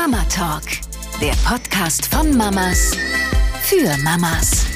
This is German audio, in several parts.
Mama Talk, der Podcast von Mamas für Mamas.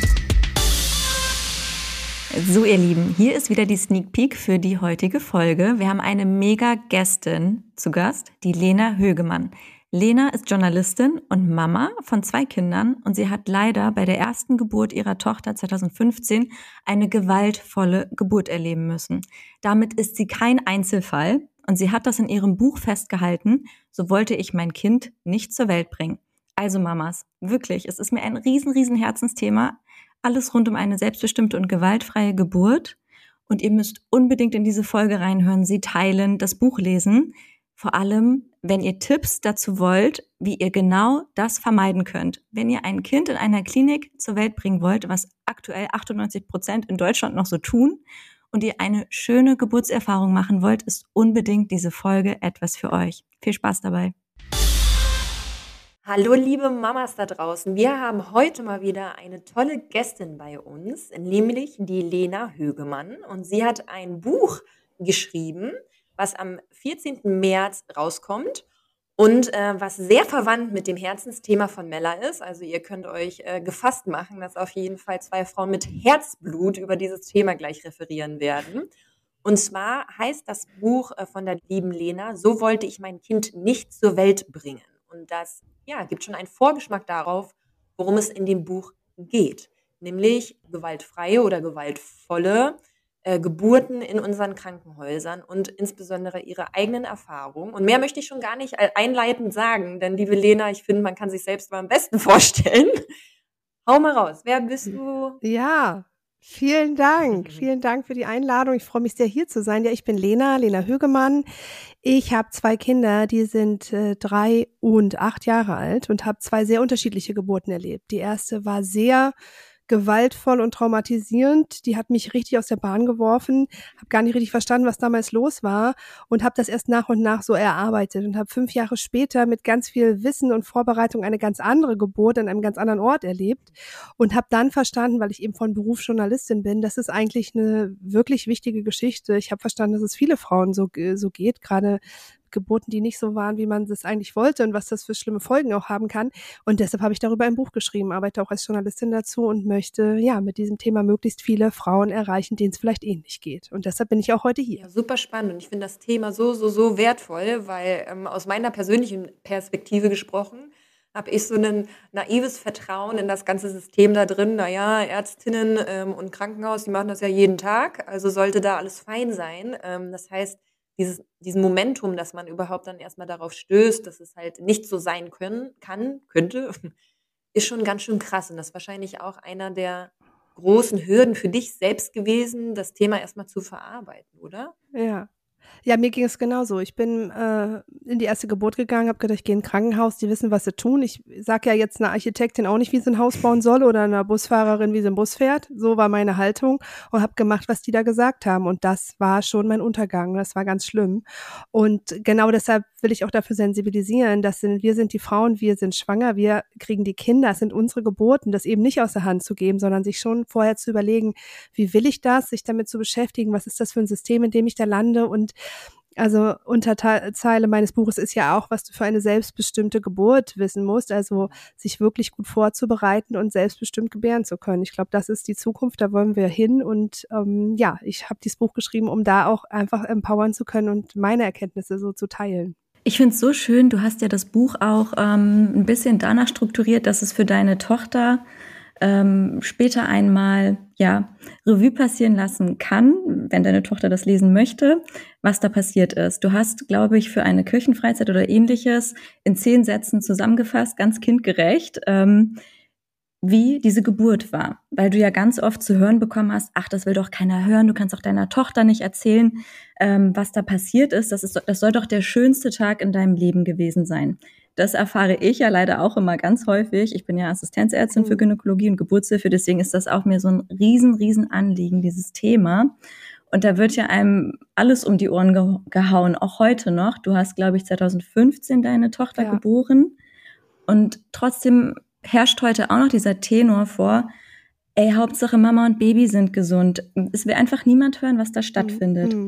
So, ihr Lieben, hier ist wieder die Sneak Peek für die heutige Folge. Wir haben eine mega Gästin zu Gast, die Lena Högemann. Lena ist Journalistin und Mama von 2 Kindern und sie hat leider bei der ersten Geburt ihrer Tochter 2015 eine gewaltvolle Geburt erleben müssen. Damit ist sie kein Einzelfall und sie hat das in ihrem Buch festgehalten: So wollte ich mein Kind nicht zur Welt bringen. Also Mamas, wirklich, es ist mir ein riesen Herzensthema. Alles rund um eine selbstbestimmte und gewaltfreie Geburt. Und ihr müsst unbedingt in diese Folge reinhören, sie teilen, das Buch lesen. Vor allem, wenn ihr Tipps dazu wollt, wie ihr genau das vermeiden könnt. Wenn ihr ein Kind in einer Klinik zur Welt bringen wollt, was aktuell 98% in Deutschland noch so tun, und ihr eine schöne Geburtserfahrung machen wollt, ist unbedingt diese Folge etwas für euch. Viel Spaß dabei. Hallo liebe Mamas da draußen, wir haben heute mal wieder eine tolle Gästin bei uns, nämlich die Lena Högemann, und sie hat ein Buch geschrieben, was am 14. März rauskommt und was sehr verwandt mit dem Herzensthema von Mella ist. Also ihr könnt euch gefasst machen, dass auf jeden Fall 2 Frauen mit Herzblut über dieses Thema gleich referieren werden. Und zwar heißt das Buch von der lieben Lena: So wollte ich mein Kind nicht zur Welt bringen. Und das gibt schon einen Vorgeschmack darauf, worum es in dem Buch geht. Nämlich gewaltfreie oder gewaltvolle Geburten in unseren Krankenhäusern und insbesondere ihre eigenen Erfahrungen. Und mehr möchte ich schon gar nicht einleitend sagen, denn liebe Lena, ich finde, man kann sich selbst mal am besten vorstellen. Hau mal raus, wer bist du? Ja, vielen Dank. Vielen Dank für die Einladung. Ich freue mich sehr, hier zu sein. Ja, ich bin Lena Högemann. Ich habe 2 Kinder, die sind 3 und 8 Jahre alt und habe 2 sehr unterschiedliche Geburten erlebt. Die erste war sehr gewaltvoll und traumatisierend. Die hat mich richtig aus der Bahn geworfen, habe gar nicht richtig verstanden, was damals los war, und habe das erst nach und nach so erarbeitet und habe 5 Jahre später mit ganz viel Wissen und Vorbereitung eine ganz andere Geburt an einem ganz anderen Ort erlebt und habe dann verstanden, weil ich eben von Beruf Journalistin bin, das ist eigentlich eine wirklich wichtige Geschichte. Ich habe verstanden, dass es viele Frauen so geht, gerade Geburten, die nicht so waren, wie man das eigentlich wollte, und was das für schlimme Folgen auch haben kann. Und deshalb habe ich darüber ein Buch geschrieben, arbeite auch als Journalistin dazu und möchte mit diesem Thema möglichst viele Frauen erreichen, denen es vielleicht ähnlich geht. Und deshalb bin ich auch heute hier. Ja, super spannend, und ich finde das Thema so wertvoll, weil aus meiner persönlichen Perspektive gesprochen, habe ich so ein naives Vertrauen in das ganze System da drin. Naja, Ärztinnen und Krankenhaus, die machen das ja jeden Tag, also sollte da alles fein sein. Das heißt, diesen Momentum, dass man überhaupt dann erstmal darauf stößt, dass es halt nicht so sein könnte, ist schon ganz schön krass. Und das ist wahrscheinlich auch einer der großen Hürden für dich selbst gewesen, das Thema erstmal zu verarbeiten, oder? Ja, mir ging es genauso. Ich bin in die erste Geburt gegangen, habe gedacht, ich gehe in ein Krankenhaus, die wissen, was sie tun. Ich sage ja jetzt einer Architektin auch nicht, wie sie ein Haus bauen soll, oder einer Busfahrerin, wie sie ein Bus fährt. So war meine Haltung, und habe gemacht, was die da gesagt haben. Und das war schon mein Untergang. Das war ganz schlimm. Und genau deshalb will ich auch dafür sensibilisieren, wir sind die Frauen, wir sind schwanger, wir kriegen die Kinder, es sind unsere Geburten, das eben nicht aus der Hand zu geben, sondern sich schon vorher zu überlegen, wie will ich das, sich damit zu beschäftigen, was ist das für ein System, in dem ich da lande. Und also Unterzeile meines Buches ist ja auch, was du für eine selbstbestimmte Geburt wissen musst, also sich wirklich gut vorzubereiten und selbstbestimmt gebären zu können. Ich glaube, das ist die Zukunft, da wollen wir hin, und ich habe dieses Buch geschrieben, um da auch einfach empowern zu können und meine Erkenntnisse so zu teilen. Ich finde es so schön, du hast ja das Buch auch ein bisschen danach strukturiert, dass es für deine Tochter später einmal Revue passieren lassen kann, wenn deine Tochter das lesen möchte, was da passiert ist. Du hast, glaube ich, für eine Kirchenfreizeit oder Ähnliches in 10 Sätzen zusammengefasst, ganz kindgerecht, wie diese Geburt war. Weil du ja ganz oft zu hören bekommen hast, ach, das will doch keiner hören, du kannst auch deiner Tochter nicht erzählen, was da passiert ist. Das soll doch der schönste Tag in deinem Leben gewesen sein. Das erfahre ich ja leider auch immer ganz häufig. Ich bin ja Assistenzärztin für Gynäkologie und Geburtshilfe, deswegen ist das auch mir so ein riesen Anliegen, dieses Thema. Und da wird ja einem alles um die Ohren gehauen, auch heute noch. Du hast, glaube ich, 2015 deine Tochter geboren, und trotzdem herrscht heute auch noch dieser Tenor vor, Hauptsache Mama und Baby sind gesund. Es will einfach niemand hören, was da stattfindet.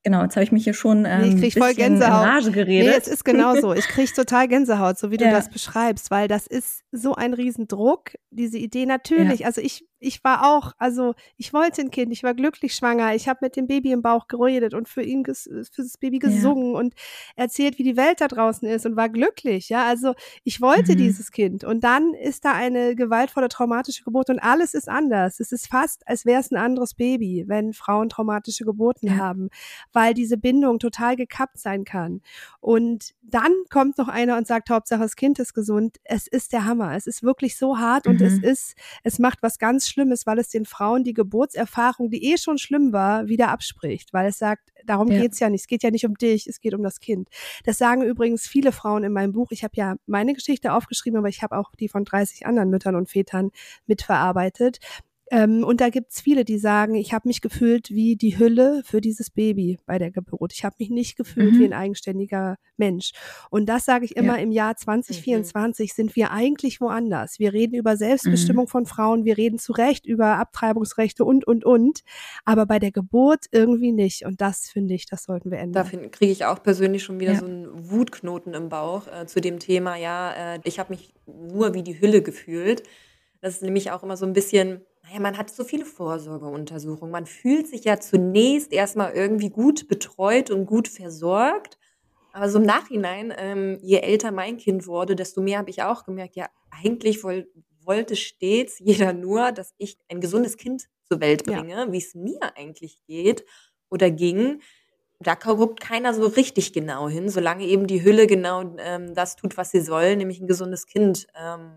Genau, jetzt habe ich mich hier schon Nee, ich krieg voll bisschen in Gänsehaut. Rage geredet. Nee, es ist genau so. Ich krieg total Gänsehaut, so wie du Ja. das beschreibst, weil das ist so ein Riesendruck, diese Idee natürlich. Also ich war auch, also ich wollte ein Kind, ich war glücklich schwanger, ich habe mit dem Baby im Bauch geredet und für das Baby gesungen und erzählt, wie die Welt da draußen ist und war glücklich, ja. Also ich wollte dieses Kind und dann ist da eine gewaltvolle traumatische Geburt und alles ist anders. Es ist fast, als wäre es ein anderes Baby, wenn Frauen traumatische Geburten haben, weil diese Bindung total gekappt sein kann. Und dann kommt noch einer und sagt, Hauptsache das Kind ist gesund. Es ist der Hammer. Es ist wirklich so hart und es macht was ganz Schlimmes, weil es den Frauen die Geburtserfahrung, die schon schlimm war, wieder abspricht, weil es sagt, darum geht's ja nicht. Es geht ja nicht um dich, es geht um das Kind. Das sagen übrigens viele Frauen in meinem Buch. Ich habe ja meine Geschichte aufgeschrieben, aber ich habe auch die von 30 anderen Müttern und Vätern mitverarbeitet. Und da gibt's viele, die sagen, ich habe mich gefühlt wie die Hülle für dieses Baby bei der Geburt. Ich habe mich nicht gefühlt wie ein eigenständiger Mensch. Und das sage ich immer, im Jahr 2024 sind wir eigentlich woanders. Wir reden über Selbstbestimmung von Frauen, wir reden zu Recht über Abtreibungsrechte und. Aber bei der Geburt irgendwie nicht. Und das finde ich, das sollten wir ändern. Da kriege ich auch persönlich schon wieder so einen Wutknoten im Bauch zu dem Thema, ich habe mich nur wie die Hülle gefühlt. Das ist nämlich auch immer so ein bisschen, man hat so viele Vorsorgeuntersuchungen. Man fühlt sich ja zunächst erstmal irgendwie gut betreut und gut versorgt. Aber so im Nachhinein, je älter mein Kind wurde, desto mehr habe ich auch gemerkt, ja, eigentlich wollte stets jeder nur, dass ich ein gesundes Kind zur Welt bringe, wie es mir eigentlich geht oder ging. Da guckt keiner so richtig genau hin, solange eben die Hülle genau das tut, was sie soll, nämlich ein gesundes Kind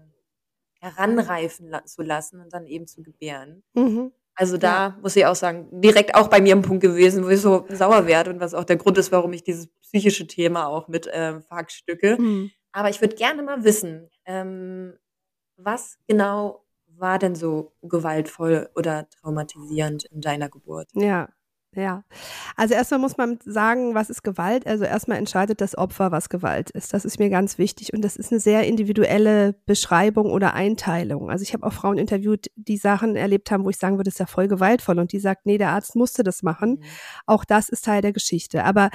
heranreifen zu lassen und dann eben zu gebären. Also da muss ich auch sagen, direkt auch bei mir ein Punkt gewesen, wo ich so sauer werde und was auch der Grund ist, warum ich dieses psychische Thema auch mit verhackstücke. Aber ich würde gerne mal wissen, was genau war denn so gewaltvoll oder traumatisierend in deiner Geburt? Ja. Also erstmal muss man sagen, was ist Gewalt? Also erstmal entscheidet das Opfer, was Gewalt ist. Das ist mir ganz wichtig und das ist eine sehr individuelle Beschreibung oder Einteilung. Also ich habe auch Frauen interviewt, die Sachen erlebt haben, wo ich sagen würde, das ist ja voll gewaltvoll und die sagt, nee, der Arzt musste das machen. Auch das ist Teil der Geschichte. Aber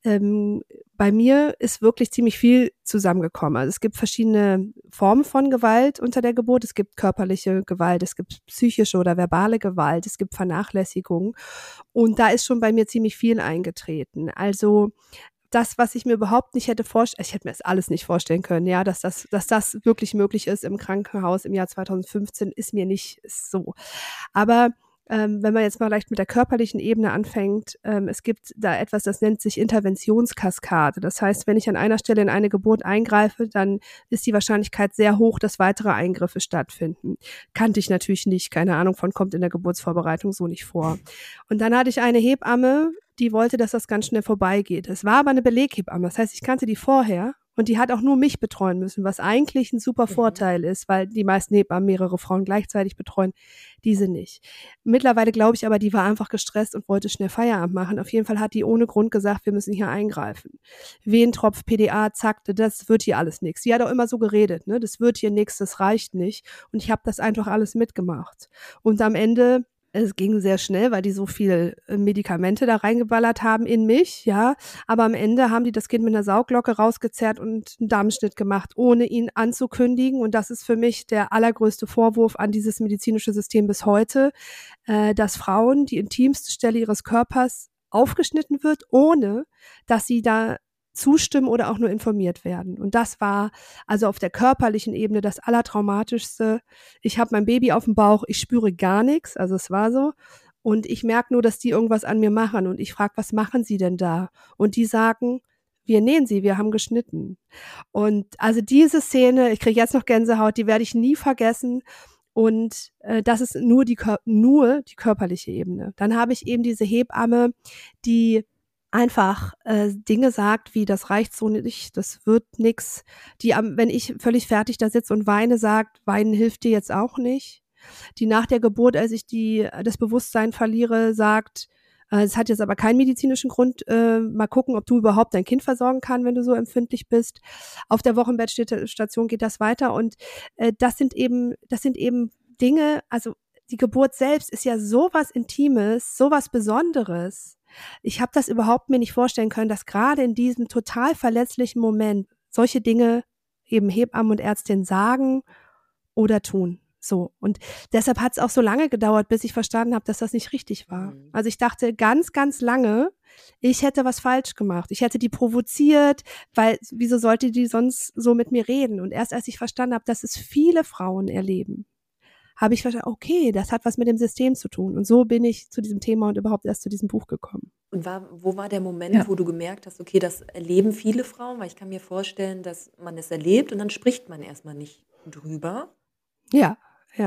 bei mir ist wirklich ziemlich viel zusammengekommen. Also es gibt verschiedene Formen von Gewalt unter der Geburt. Es gibt körperliche Gewalt, es gibt psychische oder verbale Gewalt, es gibt Vernachlässigung. Und da ist schon bei mir ziemlich viel eingetreten. Also das, was ich mir überhaupt nicht hätte ich hätte mir das alles nicht vorstellen können, ja, dass das wirklich möglich ist im Krankenhaus im Jahr 2015, ist mir nicht so. Aber wenn man jetzt mal vielleicht mit der körperlichen Ebene anfängt, es gibt da etwas, das nennt sich Interventionskaskade. Das heißt, wenn ich an einer Stelle in eine Geburt eingreife, dann ist die Wahrscheinlichkeit sehr hoch, dass weitere Eingriffe stattfinden. Kannte ich natürlich nicht, keine Ahnung von, kommt in der Geburtsvorbereitung so nicht vor. Und dann hatte ich eine Hebamme, die wollte, dass das ganz schnell vorbeigeht. Es war aber eine Beleghebamme, das heißt, ich kannte die vorher. Und die hat auch nur mich betreuen müssen, was eigentlich ein super Vorteil ist, weil die meisten Hebammen mehrere Frauen gleichzeitig betreuen, diese nicht. Mittlerweile glaube ich aber, die war einfach gestresst und wollte schnell Feierabend machen. Auf jeden Fall hat die ohne Grund gesagt, wir müssen hier eingreifen. Wehentropf, PDA, zack, das wird hier alles nichts. Die hat auch immer so geredet, ne? Das wird hier nichts, das reicht nicht. Und ich habe das einfach alles mitgemacht. Und am Ende, es ging sehr schnell, weil die so viel Medikamente da reingeballert haben in mich, ja. Aber am Ende haben die das Kind mit einer Sauglocke rausgezerrt und einen Darmschnitt gemacht, ohne ihn anzukündigen. Und das ist für mich der allergrößte Vorwurf an dieses medizinische System bis heute, dass Frauen die intimste Stelle ihres Körpers aufgeschnitten wird, ohne dass sie da zustimmen oder auch nur informiert werden. Und das war also auf der körperlichen Ebene das Allertraumatischste. Ich habe mein Baby auf dem Bauch, ich spüre gar nichts, also es war so. Und ich merke nur, dass die irgendwas an mir machen. Und ich frage, was machen sie denn da? Und die sagen, wir nähen sie, wir haben geschnitten. Und also diese Szene, ich kriege jetzt noch Gänsehaut, die werde ich nie vergessen. Und das ist nur die körperliche Ebene. Dann habe ich eben diese Hebamme, die einfach Dinge sagt, wie das reicht so nicht, das wird nix. Die, wenn ich völlig fertig da sitze und weine, sagt, weinen hilft dir jetzt auch nicht. Die nach der Geburt, als ich das Bewusstsein verliere, sagt, es hat jetzt aber keinen medizinischen Grund, mal gucken, ob du überhaupt dein Kind versorgen kannst, wenn du so empfindlich bist. Auf der Wochenbettstation geht das weiter und das sind eben Dinge, also die Geburt selbst ist ja sowas Intimes, sowas Besonderes. Ich habe das überhaupt mir nicht vorstellen können, dass gerade in diesem total verletzlichen Moment solche Dinge eben Hebammen und Ärztinnen sagen oder tun. So. Und deshalb hat es auch so lange gedauert, bis ich verstanden habe, dass das nicht richtig war. Also ich dachte ganz, ganz lange, ich hätte was falsch gemacht. Ich hätte die provoziert, weil wieso sollte die sonst so mit mir reden? Und erst als ich verstanden habe, dass es viele Frauen erleben, habe ich verstanden, okay, das hat was mit dem System zu tun. Und so bin ich zu diesem Thema und überhaupt erst zu diesem Buch gekommen. Und wo war der Moment, wo du gemerkt hast, okay, das erleben viele Frauen? Weil ich kann mir vorstellen, dass man es erlebt und dann spricht man erstmal nicht drüber. Ja.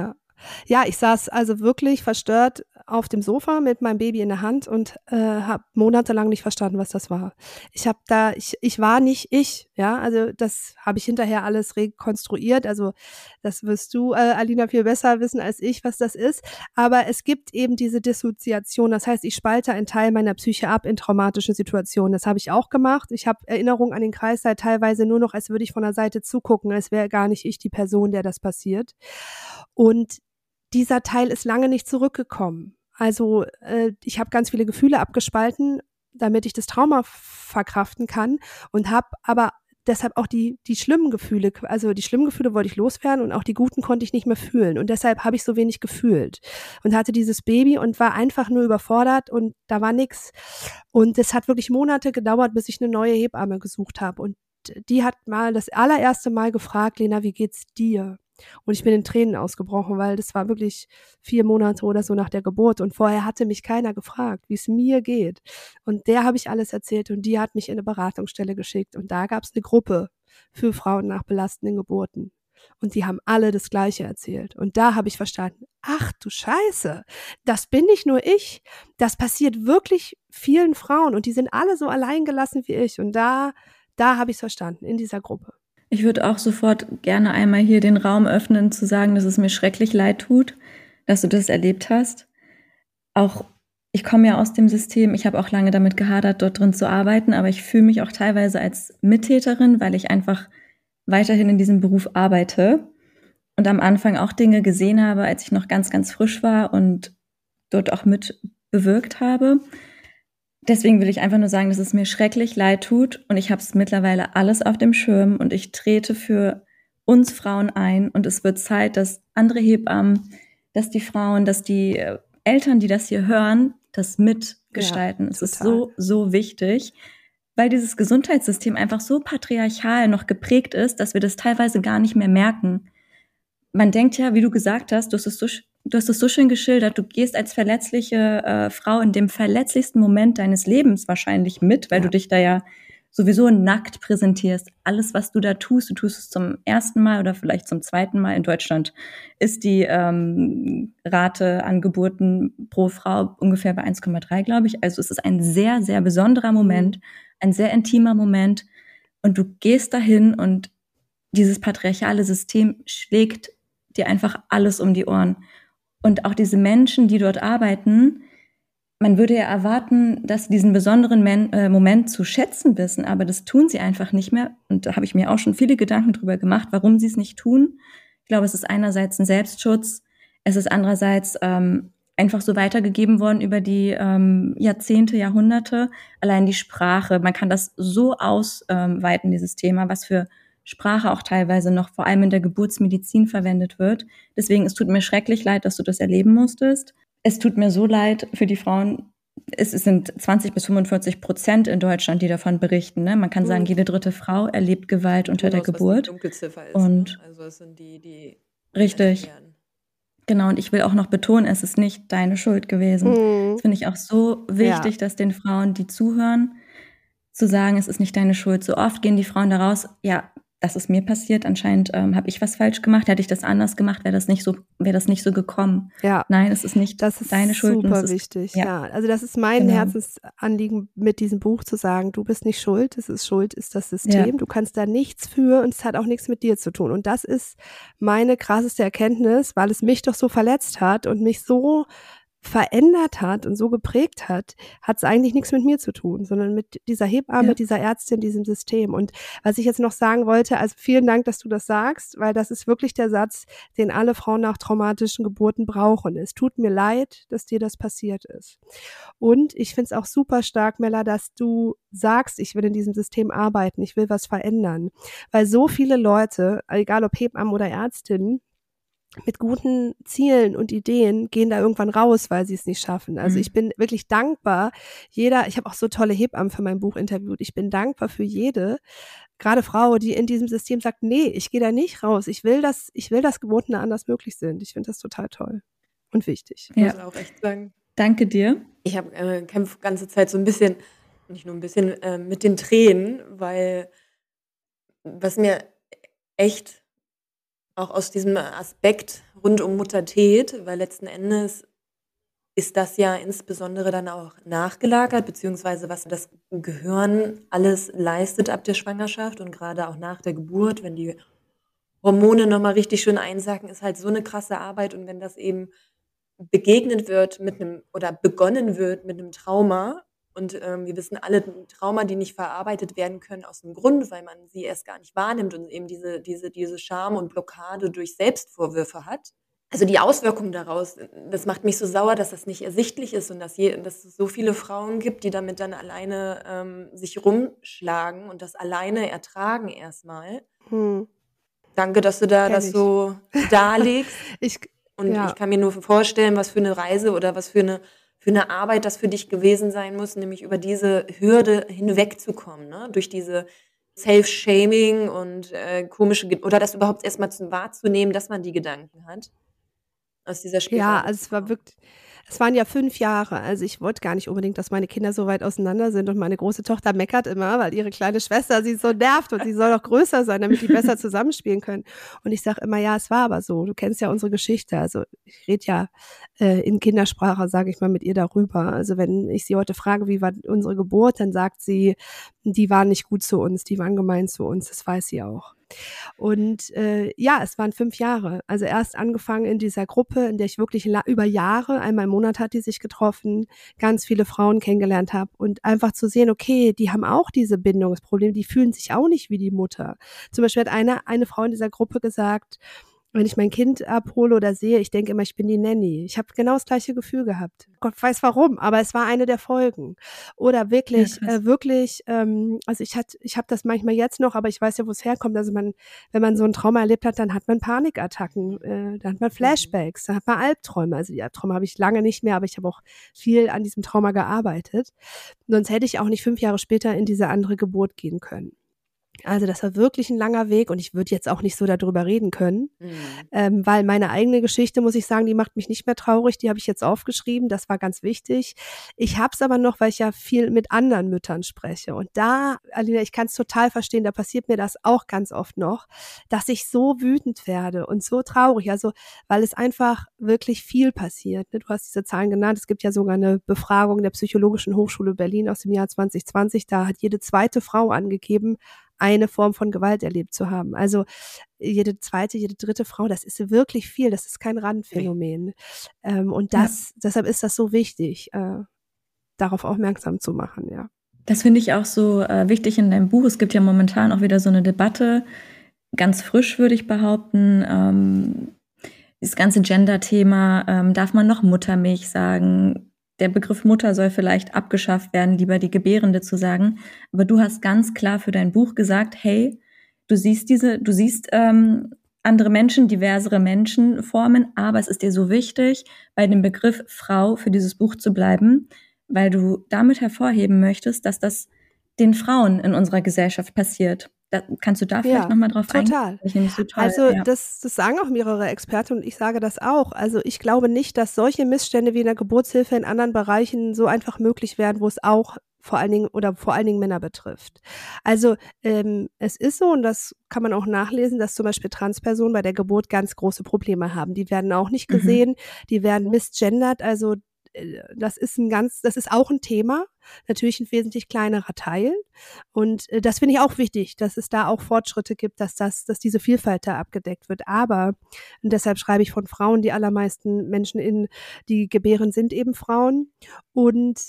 Ja, ich saß also wirklich verstört auf dem Sofa mit meinem Baby in der Hand und habe monatelang nicht verstanden, was das war. Ich war nicht ich, ja, also das habe ich hinterher alles rekonstruiert, also das wirst du, Alina, viel besser wissen als ich, was das ist, aber es gibt eben diese Dissoziation, das heißt, ich spalte einen Teil meiner Psyche ab in traumatische Situationen, das habe ich auch gemacht, ich habe Erinnerungen an den Kreißsaal teilweise nur noch, als würde ich von der Seite zugucken, als wäre gar nicht ich die Person, der das passiert. Und dieser Teil ist lange nicht zurückgekommen. Also ich habe ganz viele Gefühle abgespalten, damit ich das Trauma verkraften kann und habe aber deshalb auch die schlimmen Gefühle, also die schlimmen Gefühle wollte ich loswerden und auch die guten konnte ich nicht mehr fühlen und deshalb habe ich so wenig gefühlt und hatte dieses Baby und war einfach nur überfordert und da war nix. Und es hat wirklich Monate gedauert, bis ich eine neue Hebamme gesucht habe und die hat mal das allererste Mal gefragt, Lena, wie geht's dir? Und ich bin in Tränen ausgebrochen, weil das war wirklich 4 Monate oder so nach der Geburt und vorher hatte mich keiner gefragt, wie es mir geht. Und der habe ich alles erzählt und die hat mich in eine Beratungsstelle geschickt und da gab es eine Gruppe für Frauen nach belastenden Geburten. Und die haben alle das Gleiche erzählt. Und da habe ich verstanden, ach du Scheiße, das bin nicht nur ich, das passiert wirklich vielen Frauen und die sind alle so alleingelassen wie ich. Und da habe ich es verstanden, in dieser Gruppe. Ich würde auch sofort gerne einmal hier den Raum öffnen, zu sagen, dass es mir schrecklich leid tut, dass du das erlebt hast. Auch ich komme ja aus dem System, ich habe auch lange damit gehadert, dort drin zu arbeiten, aber ich fühle mich auch teilweise als Mittäterin, weil ich einfach weiterhin in diesem Beruf arbeite und am Anfang auch Dinge gesehen habe, als ich noch ganz, ganz frisch war und dort auch mit bewirkt habe. Deswegen will ich einfach nur sagen, dass es mir schrecklich leid tut und ich habe es mittlerweile alles auf dem Schirm und ich trete für uns Frauen ein und es wird Zeit, dass andere Hebammen, dass die Frauen, dass die Eltern, die das hier hören, das mitgestalten. Ja, es ist so, so wichtig, weil dieses Gesundheitssystem einfach so patriarchal noch geprägt ist, dass wir das teilweise gar nicht mehr merken. Man denkt ja, wie du gesagt hast, du hast es so schön geschildert, du gehst als verletzliche Frau in dem verletzlichsten Moment deines Lebens wahrscheinlich mit, weil du dich da ja sowieso nackt präsentierst. Alles, was du da tust, du tust es zum ersten Mal oder vielleicht zum zweiten Mal. In Deutschland ist die Rate an Geburten pro Frau ungefähr bei 1,3, glaube ich. Also es ist ein sehr, sehr besonderer Moment, ein sehr intimer Moment. Und du gehst dahin und dieses patriarchale System schlägt dir einfach alles um die Ohren. Und auch diese Menschen, die dort arbeiten, man würde ja erwarten, dass sie diesen besonderen Moment zu schätzen wissen, aber das tun sie einfach nicht mehr. Und da habe ich mir auch schon viele Gedanken drüber gemacht, warum sie es nicht tun. Ich glaube, es ist einerseits ein Selbstschutz, es ist andererseits einfach so weitergegeben worden über die Jahrzehnte, Jahrhunderte. Allein die Sprache, man kann das so ausweiten, dieses Thema, was für Sprache auch teilweise noch vor allem in der Geburtsmedizin verwendet wird. Deswegen, es tut mir schrecklich leid, dass du das erleben musstest. Es tut mir so leid für die Frauen. Es sind 20-45% in Deutschland, die davon berichten. Ne? Man kann sagen, jede dritte Frau erlebt Gewalt unter der Geburt. Die Dunkelziffer ist, und ne? Also es sind die richtig. Genau, und ich will auch noch betonen, es ist nicht deine Schuld gewesen. Das finde ich auch so wichtig, dass den Frauen, die zuhören, zu sagen, es ist nicht deine Schuld. So oft gehen die Frauen da raus, ja, das ist mir passiert, anscheinend habe ich was falsch gemacht, hätte ich das anders gemacht, wäre das nicht so gekommen. Ja. Nein, es ist nicht deine Schuld. Das ist super wichtig, ja. Also das ist mein Herzensanliegen mit diesem Buch, zu sagen, du bist nicht schuld, Schuld ist das System, du kannst da nichts für und es hat auch nichts mit dir zu tun. Und das ist meine krasseste Erkenntnis, weil es mich doch so verletzt hat und mich so verändert hat und so geprägt hat es eigentlich nichts mit mir zu tun, sondern mit dieser Hebamme, mit dieser Ärztin, diesem System. Und was ich jetzt noch sagen wollte, also vielen Dank, dass du das sagst, weil das ist wirklich der Satz, den alle Frauen nach traumatischen Geburten brauchen. Es tut mir leid, dass dir das passiert ist. Und ich finde es auch super stark, Mella, dass du sagst, ich will in diesem System arbeiten, ich will was verändern. Weil so viele Leute, egal ob Hebammen oder Ärztinnen, mit guten Zielen und Ideen gehen da irgendwann raus, weil sie es nicht schaffen. Also ich bin wirklich dankbar. Ich habe auch so tolle Hebammen für mein Buch interviewt. Ich bin dankbar für jede, gerade Frau, die in diesem System sagt, nee, ich gehe da nicht raus. Ich will, dass Geburten anders möglich sind. Ich finde das total toll und wichtig. Ich muss auch echt sagen. Danke dir. Ich kämpfe die ganze Zeit so ein bisschen, nicht nur ein bisschen, mit den Tränen, weil was mir echt auch aus diesem Aspekt rund um Muttertät, weil letzten Endes ist das ja insbesondere dann auch nachgelagert, beziehungsweise was das Gehirn alles leistet ab der Schwangerschaft und gerade auch nach der Geburt, wenn die Hormone nochmal richtig schön einsacken, ist halt so eine krasse Arbeit. Und wenn das eben begegnet wird begonnen wird mit einem Trauma, und wir wissen alle, Trauma, die nicht verarbeitet werden können aus dem Grund, weil man sie erst gar nicht wahrnimmt und eben diese Scham und Blockade durch Selbstvorwürfe hat. Also die Auswirkungen daraus, das macht mich so sauer, dass das nicht ersichtlich ist und dass es so viele Frauen gibt, die damit dann alleine sich rumschlagen und das alleine ertragen erstmal. Danke, dass du da das so darlegst. Ich kann mir nur vorstellen, was für eine Reise oder was für eine Arbeit das für dich gewesen sein muss, nämlich über diese Hürde hinwegzukommen, ne? Durch diese Self-Shaming und komische, oder das überhaupt erstmal wahrzunehmen, dass man die Gedanken hat. Aus dieser Spirale. Ja, also es waren ja 5 Jahre. Also ich wollte gar nicht unbedingt, dass meine Kinder so weit auseinander sind und meine große Tochter meckert immer, weil ihre kleine Schwester sie so nervt und sie soll doch größer sein, damit die besser zusammenspielen können. Und ich sage immer, ja, es war aber so. Du kennst ja unsere Geschichte. Also ich rede ja in Kindersprache, sage ich mal, mit ihr darüber. Also wenn ich sie heute frage, wie war unsere Geburt, dann sagt sie, die waren nicht gut zu uns, die waren gemein zu uns. Das weiß sie auch. Und es waren 5 Jahre. Also erst angefangen in dieser Gruppe, in der ich wirklich über Jahre, einmal im Monat hat die sich getroffen, ganz viele Frauen kennengelernt habe und einfach zu sehen, okay, die haben auch diese Bindungsprobleme, die fühlen sich auch nicht wie die Mutter. Zum Beispiel hat eine Frau in dieser Gruppe gesagt, wenn ich mein Kind abhole oder sehe, ich denke immer, ich bin die Nanny. Ich habe genau das gleiche Gefühl gehabt. Gott weiß warum, aber es war eine der Folgen. Oder wirklich, also ich habe das manchmal jetzt noch, aber ich weiß ja, wo es herkommt. Also wenn man so ein Trauma erlebt hat, dann hat man Panikattacken, dann hat man Flashbacks, dann hat man Albträume. Also die Albträume habe ich lange nicht mehr, aber ich habe auch viel an diesem Trauma gearbeitet. Sonst hätte ich auch nicht 5 Jahre später in diese andere Geburt gehen können. Also das war wirklich ein langer Weg und ich würde jetzt auch nicht so darüber reden können, weil meine eigene Geschichte, muss ich sagen, die macht mich nicht mehr traurig, die habe ich jetzt aufgeschrieben, das war ganz wichtig. Ich habe es aber noch, weil ich ja viel mit anderen Müttern spreche und da, Alina, ich kann es total verstehen, da passiert mir das auch ganz oft noch, dass ich so wütend werde und so traurig, also weil es einfach wirklich viel passiert. Du hast diese Zahlen genannt, es gibt ja sogar eine Befragung der Psychologischen Hochschule Berlin aus dem Jahr 2020, da hat jede zweite Frau angegeben, eine Form von Gewalt erlebt zu haben. Also jede zweite, jede dritte Frau, das ist wirklich viel, das ist kein Randphänomen. Und deshalb ist das so wichtig, darauf aufmerksam zu machen, ja. Das finde ich auch so wichtig in deinem Buch. Es gibt ja momentan auch wieder so eine Debatte, ganz frisch würde ich behaupten, das ganze Gender-Thema, darf man noch Muttermilch sagen? Der Begriff Mutter soll vielleicht abgeschafft werden, lieber die Gebärende zu sagen. Aber du hast ganz klar für dein Buch gesagt, hey, du siehst andere Menschen, diversere Menschenformen, aber es ist dir so wichtig, bei dem Begriff Frau für dieses Buch zu bleiben, weil du damit hervorheben möchtest, dass das den Frauen in unserer Gesellschaft passiert. Kannst du da vielleicht nochmal drauf eingehen? Total. So toll, also das sagen auch mehrere Experten und ich sage das auch. Also ich glaube nicht, dass solche Missstände wie in der Geburtshilfe in anderen Bereichen so einfach möglich werden, wo es auch vor allen Dingen Männer betrifft. Also es ist so, und das kann man auch nachlesen, dass zum Beispiel Transpersonen bei der Geburt ganz große Probleme haben. Die werden auch nicht gesehen, die werden misgendert, also das ist auch ein Thema, natürlich ein wesentlich kleinerer Teil. Und das finde ich auch wichtig, dass es da auch Fortschritte gibt, dass diese Vielfalt da abgedeckt wird. Aber, und deshalb schreibe ich von Frauen, die allermeisten Menschen die gebären, sind eben Frauen. Und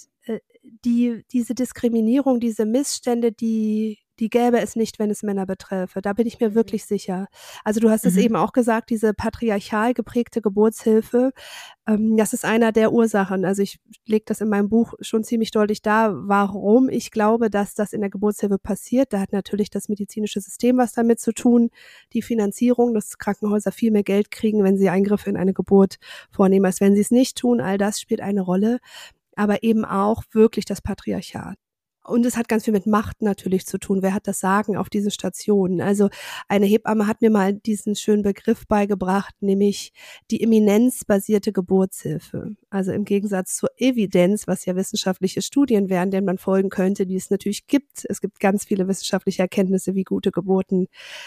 diese Diskriminierung, diese Missstände, die gäbe es nicht, wenn es Männer beträfe. Da bin ich mir wirklich sicher. Also du hast es eben auch gesagt, diese patriarchal geprägte Geburtshilfe, das ist einer der Ursachen. Also ich lege das in meinem Buch schon ziemlich deutlich dar, warum ich glaube, dass das in der Geburtshilfe passiert. Da hat natürlich das medizinische System was damit zu tun, die Finanzierung, dass Krankenhäuser viel mehr Geld kriegen, wenn sie Eingriffe in eine Geburt vornehmen, als wenn sie es nicht tun. All das spielt eine Rolle. Aber eben auch wirklich das Patriarchat. Und es hat ganz viel mit Macht natürlich zu tun. Wer hat das Sagen auf diesen Stationen? Also eine Hebamme hat mir mal diesen schönen Begriff beigebracht, nämlich die eminenzbasierte Geburtshilfe. Also im Gegensatz zur Evidenz, was ja wissenschaftliche Studien wären, denen man folgen könnte, die es natürlich gibt. Es gibt ganz viele wissenschaftliche Erkenntnisse, wie gute Geburten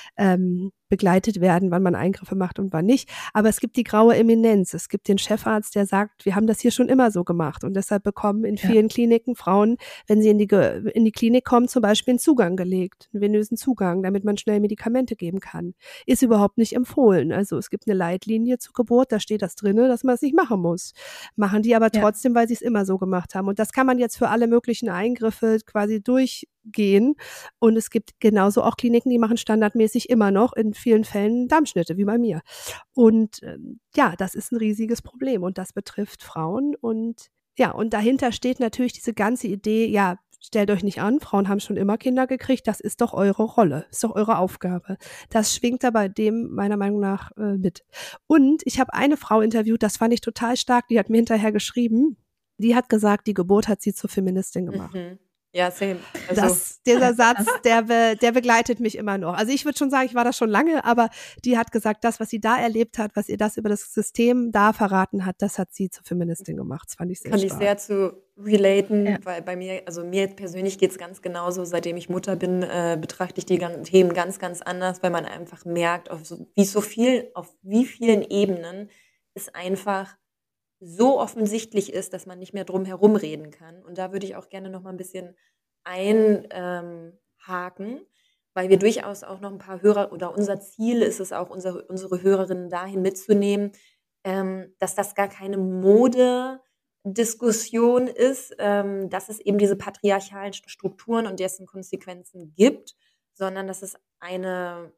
begleitet werden, wann man Eingriffe macht und wann nicht. Aber es gibt die graue Eminenz. Es gibt den Chefarzt, der sagt, wir haben das hier schon immer so gemacht. Und deshalb bekommen in vielen Kliniken Frauen, wenn sie in die Klinik kommen, zum Beispiel einen Zugang gelegt, einen venösen Zugang, damit man schnell Medikamente geben kann. Ist überhaupt nicht empfohlen. Also es gibt eine Leitlinie zur Geburt, da steht das drinne, dass man es nicht machen muss. Machen die aber trotzdem, weil sie es immer so gemacht haben. Und das kann man jetzt für alle möglichen Eingriffe quasi durchgehen. Und es gibt genauso auch Kliniken, die machen standardmäßig immer noch in vielen Fällen Dammschnitte, wie bei mir. Und das ist ein riesiges Problem und das betrifft Frauen. Und dahinter steht natürlich diese ganze Idee, stellt euch nicht an, Frauen haben schon immer Kinder gekriegt, das ist doch eure Rolle, ist doch eure Aufgabe. Das schwingt da bei dem meiner Meinung nach mit. Und ich habe eine Frau interviewt, das fand ich total stark, die hat mir hinterher geschrieben, die hat gesagt, die Geburt hat sie zur Feministin gemacht. Ja, same. Also. Dieser Satz, der begleitet mich immer noch. Also ich würde schon sagen, ich war das schon lange, aber die hat gesagt, das, was sie da erlebt hat, was ihr das über das System da verraten hat, das hat sie zur Feministin gemacht. Das fand ich sehr stark. Kann ich sehr zu relaten, weil bei mir, also mir persönlich geht es ganz genauso, seitdem ich Mutter bin, betrachte ich die Themen ganz, ganz anders, weil man einfach merkt, auf wie vielen Ebenen es einfach so offensichtlich ist, dass man nicht mehr drum herum reden kann. Und da würde ich auch gerne noch mal ein bisschen einhaken, weil wir durchaus auch noch ein paar Hörer, oder unser Ziel ist es auch, unsere Hörerinnen dahin mitzunehmen, dass das gar keine Modediskussion ist, dass es eben diese patriarchalen Strukturen und dessen Konsequenzen gibt, sondern dass es eine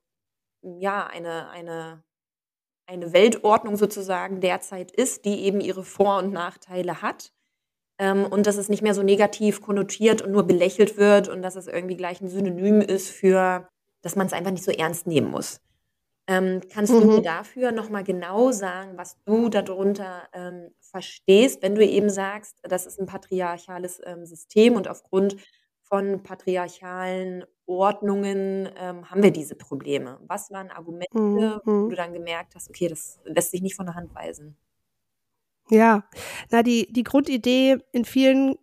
Weltordnung sozusagen derzeit ist, die eben ihre Vor- und Nachteile hat, und dass es nicht mehr so negativ konnotiert und nur belächelt wird und dass es irgendwie gleich ein Synonym ist für, dass man es einfach nicht so ernst nehmen muss. Kannst du mir dafür nochmal genau sagen, was du darunter verstehst, wenn du eben sagst, das ist ein patriarchales System und aufgrund von patriarchalen Ordnungen haben wir diese Probleme. Was waren Argumente, wo du dann gemerkt hast, okay, das lässt sich nicht von der Hand weisen? Ja, die Grundidee in vielen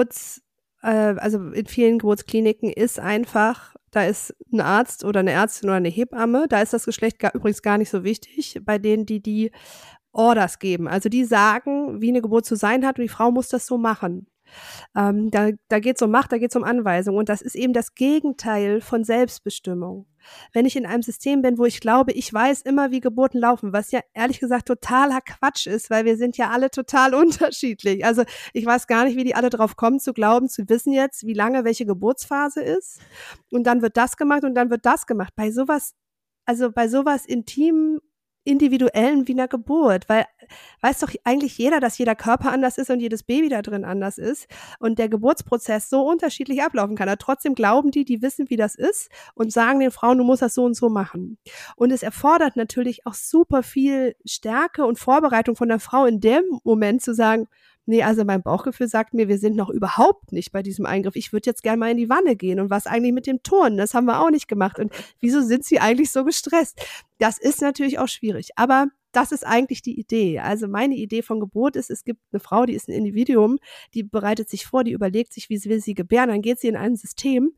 Geburtskliniken ist einfach, da ist ein Arzt oder eine Ärztin oder eine Hebamme, da ist das Geschlecht übrigens gar nicht so wichtig, bei denen die Orders geben. Also die sagen, wie eine Geburt zu sein hat und die Frau muss das so machen. Da geht es um Macht, da geht es um Anweisung und das ist eben das Gegenteil von Selbstbestimmung. Wenn ich in einem System bin, wo ich glaube, ich weiß immer, wie Geburten laufen, was ja ehrlich gesagt totaler Quatsch ist, weil wir sind ja alle total unterschiedlich. Also ich weiß gar nicht, wie die alle drauf kommen, zu glauben, zu wissen jetzt, wie lange welche Geburtsphase ist und dann wird das gemacht und dann wird das gemacht. Bei sowas intim Individuellen wie einer Geburt, weil weiß doch eigentlich jeder, dass jeder Körper anders ist und jedes Baby da drin anders ist und der Geburtsprozess so unterschiedlich ablaufen kann. Aber trotzdem glauben die wissen, wie das ist und sagen den Frauen, du musst das so und so machen. Und es erfordert natürlich auch super viel Stärke und Vorbereitung von der Frau in dem Moment zu sagen, nee, also mein Bauchgefühl sagt mir, wir sind noch überhaupt nicht bei diesem Eingriff. Ich würde jetzt gerne mal in die Wanne gehen. Und was eigentlich mit dem Turnen? Das haben wir auch nicht gemacht. Und wieso sind sie eigentlich so gestresst? Das ist natürlich auch schwierig. Aber das ist eigentlich die Idee. Also meine Idee von Geburt ist, es gibt eine Frau, die ist ein Individuum, die bereitet sich vor, die überlegt sich, wie will sie gebären. Dann geht sie in ein System,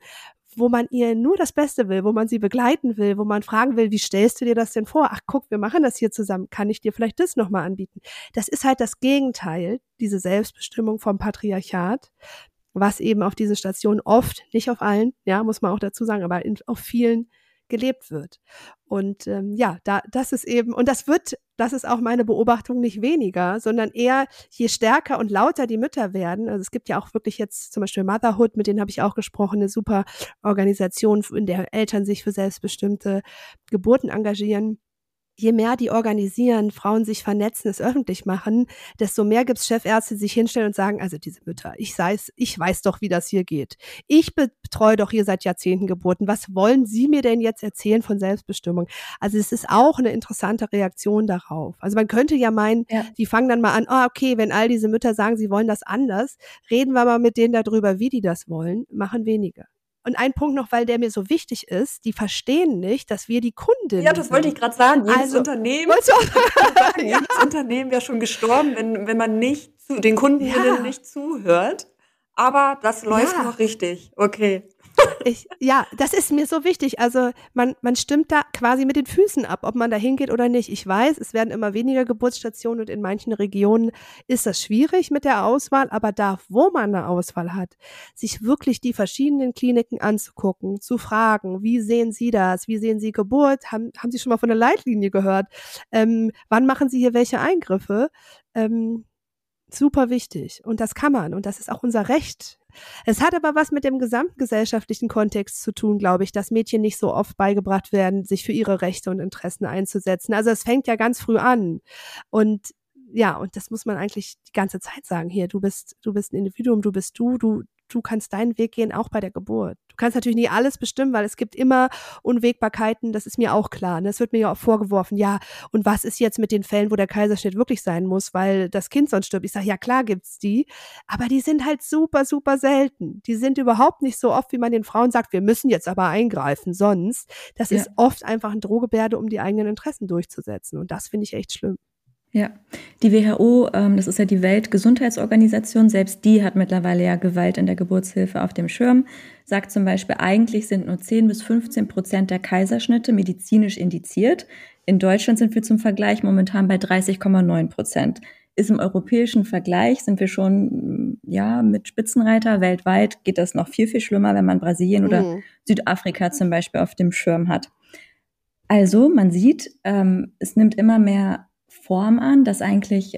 wo man ihr nur das Beste will, wo man sie begleiten will, wo man fragen will, wie stellst du dir das denn vor? Ach, guck, wir machen das hier zusammen. Kann ich dir vielleicht das nochmal anbieten? Das ist halt das Gegenteil, diese Selbstbestimmung vom Patriarchat, was eben auf diesen Stationen oft, nicht auf allen, ja, muss man auch dazu sagen, aber auf vielen gelebt wird. Und das ist eben, und das ist auch meine Beobachtung, nicht weniger, sondern eher, je stärker und lauter die Mütter werden, also es gibt ja auch wirklich jetzt zum Beispiel Motherhood, mit denen habe ich auch gesprochen, eine super Organisation, in der Eltern sich für selbstbestimmte Geburten engagieren. Je mehr die organisieren, Frauen sich vernetzen, es öffentlich machen, desto mehr gibt's Chefärzte, die sich hinstellen und sagen, also diese Mütter, ich weiß doch, wie das hier geht. Ich betreue doch hier seit Jahrzehnten Geburten. Was wollen Sie mir denn jetzt erzählen von Selbstbestimmung? Also es ist auch eine interessante Reaktion darauf. Also man könnte ja meinen, die fangen dann mal an, okay, wenn all diese Mütter sagen, sie wollen das anders, reden wir mal mit denen darüber, wie die das wollen, machen wenige. Und ein Punkt noch, weil der mir so wichtig ist, die verstehen nicht, dass wir die Kundinnen Ja, das wollte ich gerade sagen. Jedes Unternehmen wäre schon gestorben, wenn man nicht den Kundinnen nicht zuhört. Aber das läuft noch richtig. Okay. Das ist mir so wichtig. Also man stimmt da quasi mit den Füßen ab, ob man da hingeht oder nicht. Ich weiß, es werden immer weniger Geburtsstationen und in manchen Regionen ist das schwierig mit der Auswahl, aber da, wo man eine Auswahl hat, sich wirklich die verschiedenen Kliniken anzugucken, zu fragen, wie sehen Sie das? Wie sehen Sie Geburt? Haben Sie schon mal von der Leitlinie gehört? Wann machen Sie hier welche Eingriffe? Super wichtig. Und das kann man. Und das ist auch unser Recht. Es hat aber was mit dem gesamtgesellschaftlichen Kontext zu tun, glaube ich, dass Mädchen nicht so oft beigebracht werden, sich für ihre Rechte und Interessen einzusetzen. Also es fängt ja ganz früh an. Und das muss man eigentlich die ganze Zeit sagen. Hier, du bist ein Individuum, du bist du kannst deinen Weg gehen, auch bei der Geburt. Du kannst natürlich nie alles bestimmen, weil es gibt immer Unwägbarkeiten, das ist mir auch klar. Es wird mir ja auch vorgeworfen, und was ist jetzt mit den Fällen, wo der Kaiserschnitt wirklich sein muss, weil das Kind sonst stirbt? Ich sage, ja klar gibt's die, aber die sind halt super, super selten. Die sind überhaupt nicht so oft, wie man den Frauen sagt, wir müssen jetzt aber eingreifen, sonst. Das ist oft einfach ein Drohgebärde, um die eigenen Interessen durchzusetzen. Und das finde ich echt schlimm. Ja, die WHO, das ist ja die Weltgesundheitsorganisation, selbst die hat mittlerweile ja Gewalt in der Geburtshilfe auf dem Schirm, sagt zum Beispiel, eigentlich sind nur 10-15% der Kaiserschnitte medizinisch indiziert. In Deutschland sind wir zum Vergleich momentan bei 30,9%. Ist im europäischen Vergleich, sind wir schon mit Spitzenreiter. Weltweit geht das noch viel, viel schlimmer, wenn man Brasilien oder Südafrika zum Beispiel auf dem Schirm hat. Also man sieht, es nimmt immer mehr Form an, dass eigentlich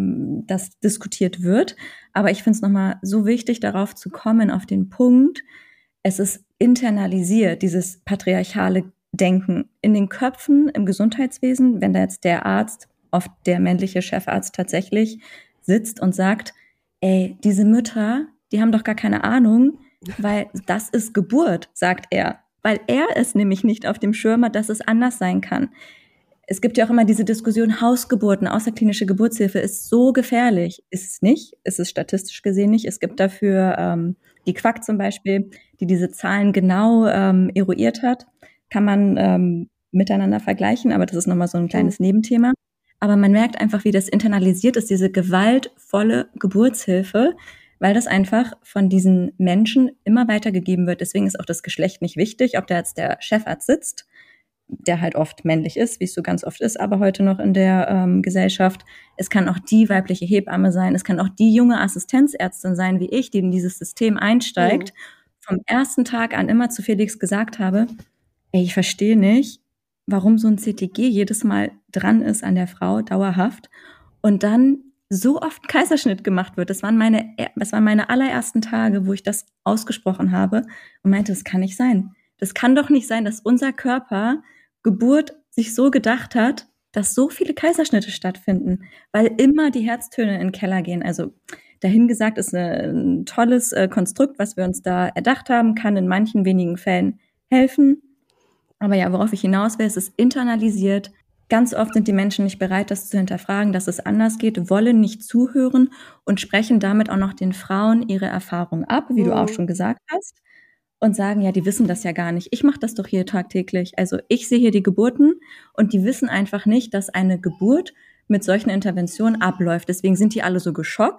das diskutiert wird. Aber ich finde es nochmal so wichtig, darauf zu kommen, auf den Punkt, es ist internalisiert, dieses patriarchale Denken in den Köpfen im Gesundheitswesen, wenn da jetzt der Arzt, oft der männliche Chefarzt tatsächlich, sitzt und sagt, ey, diese Mütter, die haben doch gar keine Ahnung, weil das ist Geburt, sagt er. Weil er es nämlich nicht auf dem Schirm hat, dass es anders sein kann. Es gibt ja auch immer diese Diskussion, Hausgeburten, außerklinische Geburtshilfe ist so gefährlich. Ist es nicht, ist es statistisch gesehen nicht. Es gibt dafür die Quack zum Beispiel, die diese Zahlen genau eruiert hat. Kann man miteinander vergleichen, aber das ist nochmal so ein kleines Nebenthema. Aber man merkt einfach, wie das internalisiert ist, diese gewaltvolle Geburtshilfe, weil das einfach von diesen Menschen immer weitergegeben wird. Deswegen ist auch das Geschlecht nicht wichtig, ob da jetzt der Chefarzt sitzt, der halt oft männlich ist, wie es so ganz oft ist, aber heute noch in der Gesellschaft. Es kann auch die weibliche Hebamme sein, es kann auch die junge Assistenzärztin sein, wie ich, die in dieses System einsteigt, vom ersten Tag an immer zu Felix gesagt habe, ey, ich verstehe nicht, warum so ein CTG jedes Mal dran ist an der Frau, dauerhaft, und dann so oft ein Kaiserschnitt gemacht wird. Das waren meine allerersten Tage, wo ich das ausgesprochen habe und meinte, das kann nicht sein. Das kann doch nicht sein, dass unser Körper Geburt sich so gedacht hat, dass so viele Kaiserschnitte stattfinden, weil immer die Herztöne in den Keller gehen. Also dahingesagt ist ein tolles Konstrukt, was wir uns da erdacht haben, kann in manchen wenigen Fällen helfen. Aber ja, worauf ich hinaus will, es ist internalisiert. Ganz oft sind die Menschen nicht bereit, das zu hinterfragen, dass es anders geht, wollen nicht zuhören und sprechen damit auch noch den Frauen ihre Erfahrung ab, wie du auch schon gesagt hast. Und sagen, ja, die wissen das ja gar nicht. Ich mache das doch hier tagtäglich. Also ich sehe hier die Geburten und die wissen einfach nicht, dass eine Geburt mit solchen Interventionen abläuft. Deswegen sind die alle so geschockt.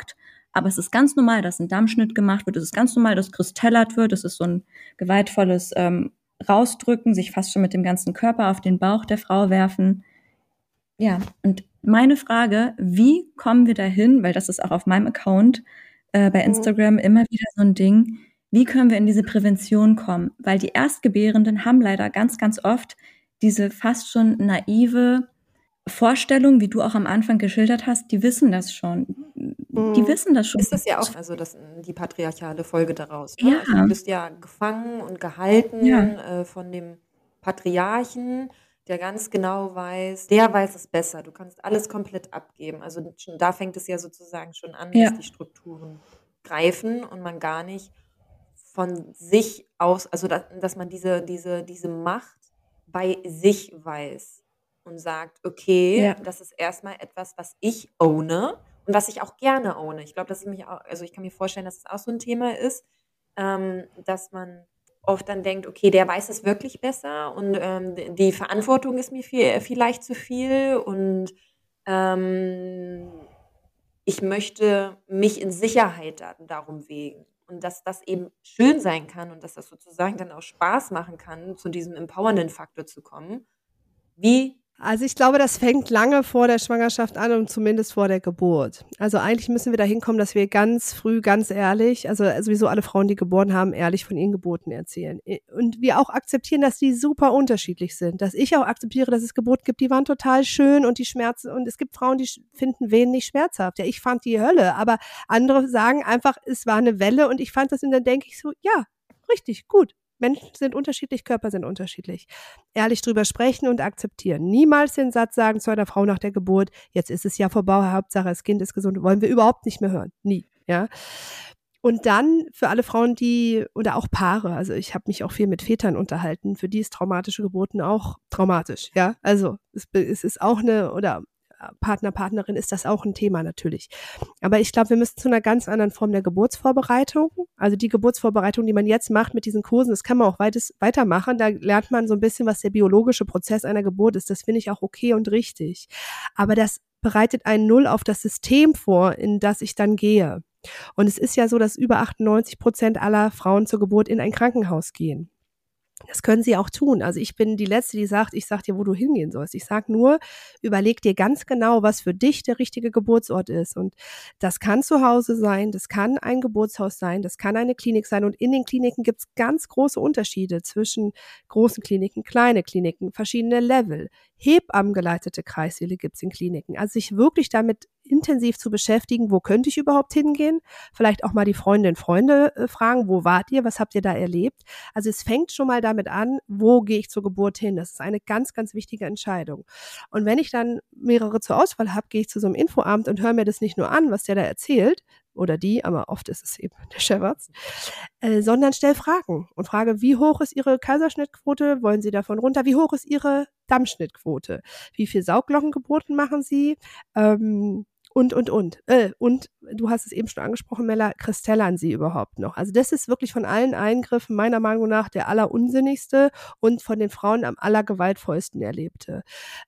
aber es ist ganz normal, dass ein Dammschnitt gemacht wird, es ist ganz normal, dass gestellt wird, es ist so ein gewaltvolles Rausdrücken, sich fast schon mit dem ganzen Körper auf den Bauch der Frau werfen. Ja, und meine Frage, wie kommen wir dahin, weil das ist auch auf meinem Account bei Instagram immer wieder so ein Ding, wie können wir in diese Prävention kommen? Weil die Erstgebärenden haben leider ganz, ganz oft diese fast schon naive Vorstellung, wie du auch am Anfang geschildert hast, die wissen das schon. Die wissen das schon. Ist das ja auch also die patriarchale Folge daraus? Ne? Ja. Also du bist ja gefangen und gehalten von dem Patriarchen, der ganz genau weiß, der weiß es besser. Du kannst alles komplett abgeben. Also schon, da fängt es ja sozusagen schon an, dass die Strukturen greifen und man gar nicht von sich aus, also dass man diese Macht bei sich weiß und sagt, okay, das ist erstmal etwas, was ich owne und was ich auch gerne owne. Ich glaube, ich kann mir vorstellen, dass es auch so ein Thema ist, dass man oft dann denkt, okay, der weiß es wirklich besser und die Verantwortung ist mir vielleicht zu viel und ich möchte mich in Sicherheit darum wägen. Und dass das eben schön sein kann und dass das sozusagen dann auch Spaß machen kann, zu diesem empowernden Faktor zu kommen. Also ich glaube, das fängt lange vor der Schwangerschaft an und zumindest vor der Geburt. Also eigentlich müssen wir dahin kommen, dass wir ganz früh, ganz ehrlich, also sowieso alle Frauen, die geboren haben, ehrlich von ihren Geburten erzählen. Und wir auch akzeptieren, dass die super unterschiedlich sind. Dass ich auch akzeptiere, dass es Geburten gibt, die waren total schön und die Schmerzen, und es gibt Frauen, die finden Wehen nicht schmerzhaft. Ja, ich fand die Hölle, aber andere sagen einfach, es war eine Welle und ich fand das und dann denke ich so, ja, richtig, gut. Menschen sind unterschiedlich, Körper sind unterschiedlich. Ehrlich drüber sprechen und akzeptieren. Niemals den Satz sagen zu einer Frau nach der Geburt, jetzt ist es ja vorbei, Hauptsache das Kind ist gesund, wollen wir überhaupt nicht mehr hören. Nie, ja. Und dann für alle Frauen, oder auch Paare, also ich habe mich auch viel mit Vätern unterhalten, für die ist traumatische Geburten auch traumatisch, ja. Also es ist auch oder Partner, Partnerin ist das auch ein Thema natürlich. Aber ich glaube, wir müssen zu einer ganz anderen Form der Geburtsvorbereitung, also die Geburtsvorbereitung, die man jetzt macht mit diesen Kursen, das kann man auch weitermachen, da lernt man so ein bisschen, was der biologische Prozess einer Geburt ist, das finde ich auch okay und richtig. Aber das bereitet einen null auf das System vor, in das ich dann gehe. Und es ist ja so, dass über 98% aller Frauen zur Geburt in ein Krankenhaus gehen. Das können sie auch tun. Also ich bin die Letzte, die sagt, ich sag dir, wo du hingehen sollst. Ich sag nur, überleg dir ganz genau, was für dich der richtige Geburtsort ist. Und das kann zu Hause sein, das kann ein Geburtshaus sein, das kann eine Klinik sein. Und in den Kliniken gibt es ganz große Unterschiede zwischen großen Kliniken, kleine Kliniken, verschiedene Level. Hebammengeleitete Kreissäle gibt es in Kliniken. Also sich wirklich damit intensiv zu beschäftigen, wo könnte ich überhaupt hingehen? Vielleicht auch mal die Freunde fragen, wo wart ihr, was habt ihr da erlebt? Also es fängt schon mal damit an, wo gehe ich zur Geburt hin? Das ist eine ganz, ganz wichtige Entscheidung. Und wenn ich dann mehrere zur Auswahl habe, gehe ich zu so einem Infoabend und höre mir das nicht nur an, was der da erzählt, oder die, aber oft ist es eben der Chefarzt, sondern stell Fragen und frage, wie hoch ist Ihre Kaiserschnittquote? Wollen Sie davon runter? Wie hoch ist Ihre Dammschnittquote? Wie viel Sauglockengeburten machen Sie? Und du hast es eben schon angesprochen, Mella, kristellern sie überhaupt noch? Also das ist wirklich von allen Eingriffen meiner Meinung nach der allerunsinnigste und von den Frauen am allergewaltvollsten erlebte.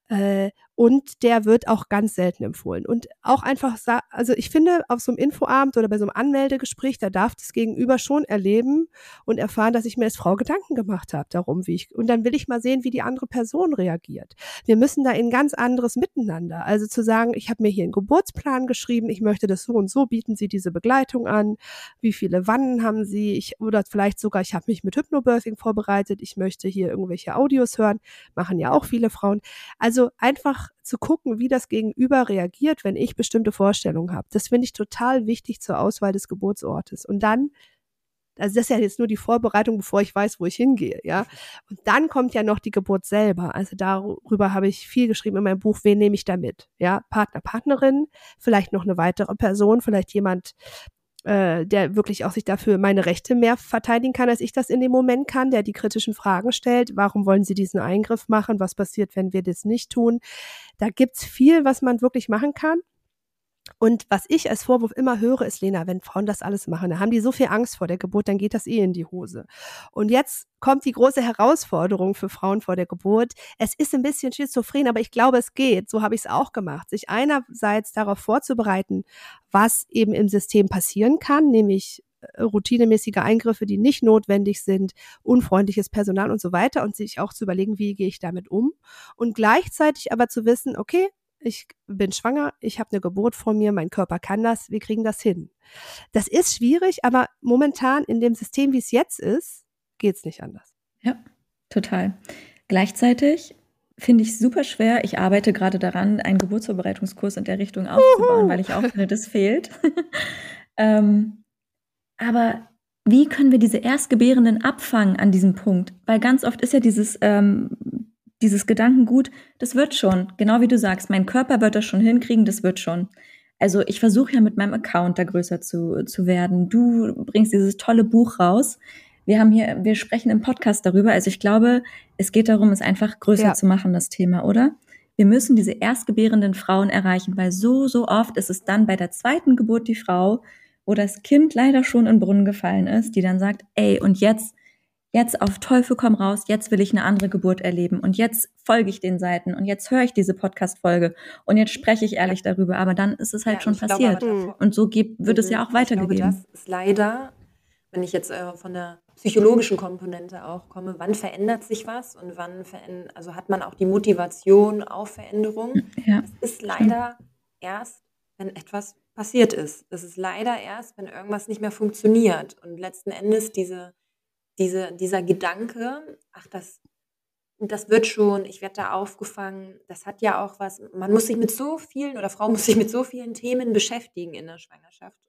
Und der wird auch ganz selten empfohlen. Und auch einfach, also ich finde, auf so einem Infoabend oder bei so einem Anmeldegespräch, da darf das Gegenüber schon erleben und erfahren, dass ich mir als Frau Gedanken gemacht habe darum, und dann will ich mal sehen, wie die andere Person reagiert. Wir müssen da in ein ganz anderes Miteinander. Also zu sagen, ich habe mir hier einen Geburtsplan geschrieben, ich möchte das so und so, bieten Sie diese Begleitung an, wie viele Wannen haben Sie, oder vielleicht sogar, ich habe mich mit Hypnobirthing vorbereitet, ich möchte hier irgendwelche Audios hören, machen ja auch viele Frauen. Also einfach zu gucken, wie das Gegenüber reagiert, wenn ich bestimmte Vorstellungen habe. Das finde ich total wichtig zur Auswahl des Geburtsortes. Und dann, also das ist ja jetzt nur die Vorbereitung, bevor ich weiß, wo ich hingehe, ja. Und dann kommt ja noch die Geburt selber. Also darüber habe ich viel geschrieben in meinem Buch, wen nehme ich da mit? Ja, Partner, Partnerin, vielleicht noch eine weitere Person, vielleicht jemand, der wirklich auch sich dafür meine Rechte mehr verteidigen kann, als ich das in dem Moment kann, der die kritischen Fragen stellt. Warum wollen Sie diesen Eingriff machen? Was passiert, wenn wir das nicht tun? Da gibt's viel, was man wirklich machen kann. Und was ich als Vorwurf immer höre, ist, Lena, wenn Frauen das alles machen, dann haben die so viel Angst vor der Geburt, dann geht das in die Hose. Und jetzt kommt die große Herausforderung für Frauen vor der Geburt. Es ist ein bisschen schizophren, aber ich glaube, es geht. So habe ich es auch gemacht. Sich einerseits darauf vorzubereiten, was eben im System passieren kann, nämlich routinemäßige Eingriffe, die nicht notwendig sind, unfreundliches Personal und so weiter und sich auch zu überlegen, wie gehe ich damit um. Und gleichzeitig aber zu wissen, okay, ich bin schwanger, ich habe eine Geburt vor mir, mein Körper kann das, wir kriegen das hin. Das ist schwierig, aber momentan in dem System, wie es jetzt ist, geht's nicht anders. Ja, total. Gleichzeitig finde ich super schwer. Ich arbeite gerade daran, einen Geburtsvorbereitungskurs in der Richtung aufzubauen, weil ich auch finde, das fehlt. Aber wie können wir diese Erstgebärenden abfangen an diesem Punkt? Weil ganz oft ist ja dieses Gedankengut, das wird schon, genau wie du sagst, mein Körper wird das schon hinkriegen, das wird schon. Also ich versuche ja mit meinem Account da größer zu werden. Du bringst dieses tolle Buch raus. Wir sprechen im Podcast darüber. Also ich glaube, es geht darum, es einfach größer zu machen, das Thema, oder? Wir müssen diese erstgebärenden Frauen erreichen, weil so oft ist es dann bei der zweiten Geburt die Frau, wo das Kind leider schon in den Brunnen gefallen ist, die dann sagt, ey, und jetzt auf Teufel komm raus, jetzt will ich eine andere Geburt erleben und jetzt folge ich den Seiten und jetzt höre ich diese Podcast-Folge und jetzt spreche ich ehrlich darüber, aber dann ist es halt schon passiert. Und so wird es ja auch weitergegeben. Ich glaube, das ist leider, wenn ich jetzt von der psychologischen Komponente auch komme, wann verändert sich was und wann hat man auch die Motivation auf Veränderung. Ja. Es ist leider erst, wenn etwas passiert ist. Es ist leider erst, wenn irgendwas nicht mehr funktioniert. Und letzten Endes dieser Gedanke, ach, das wird schon, ich werde da aufgefangen, das hat ja auch was, man muss sich mit so vielen, oder Frau muss sich mit so vielen Themen beschäftigen in der Schwangerschaft.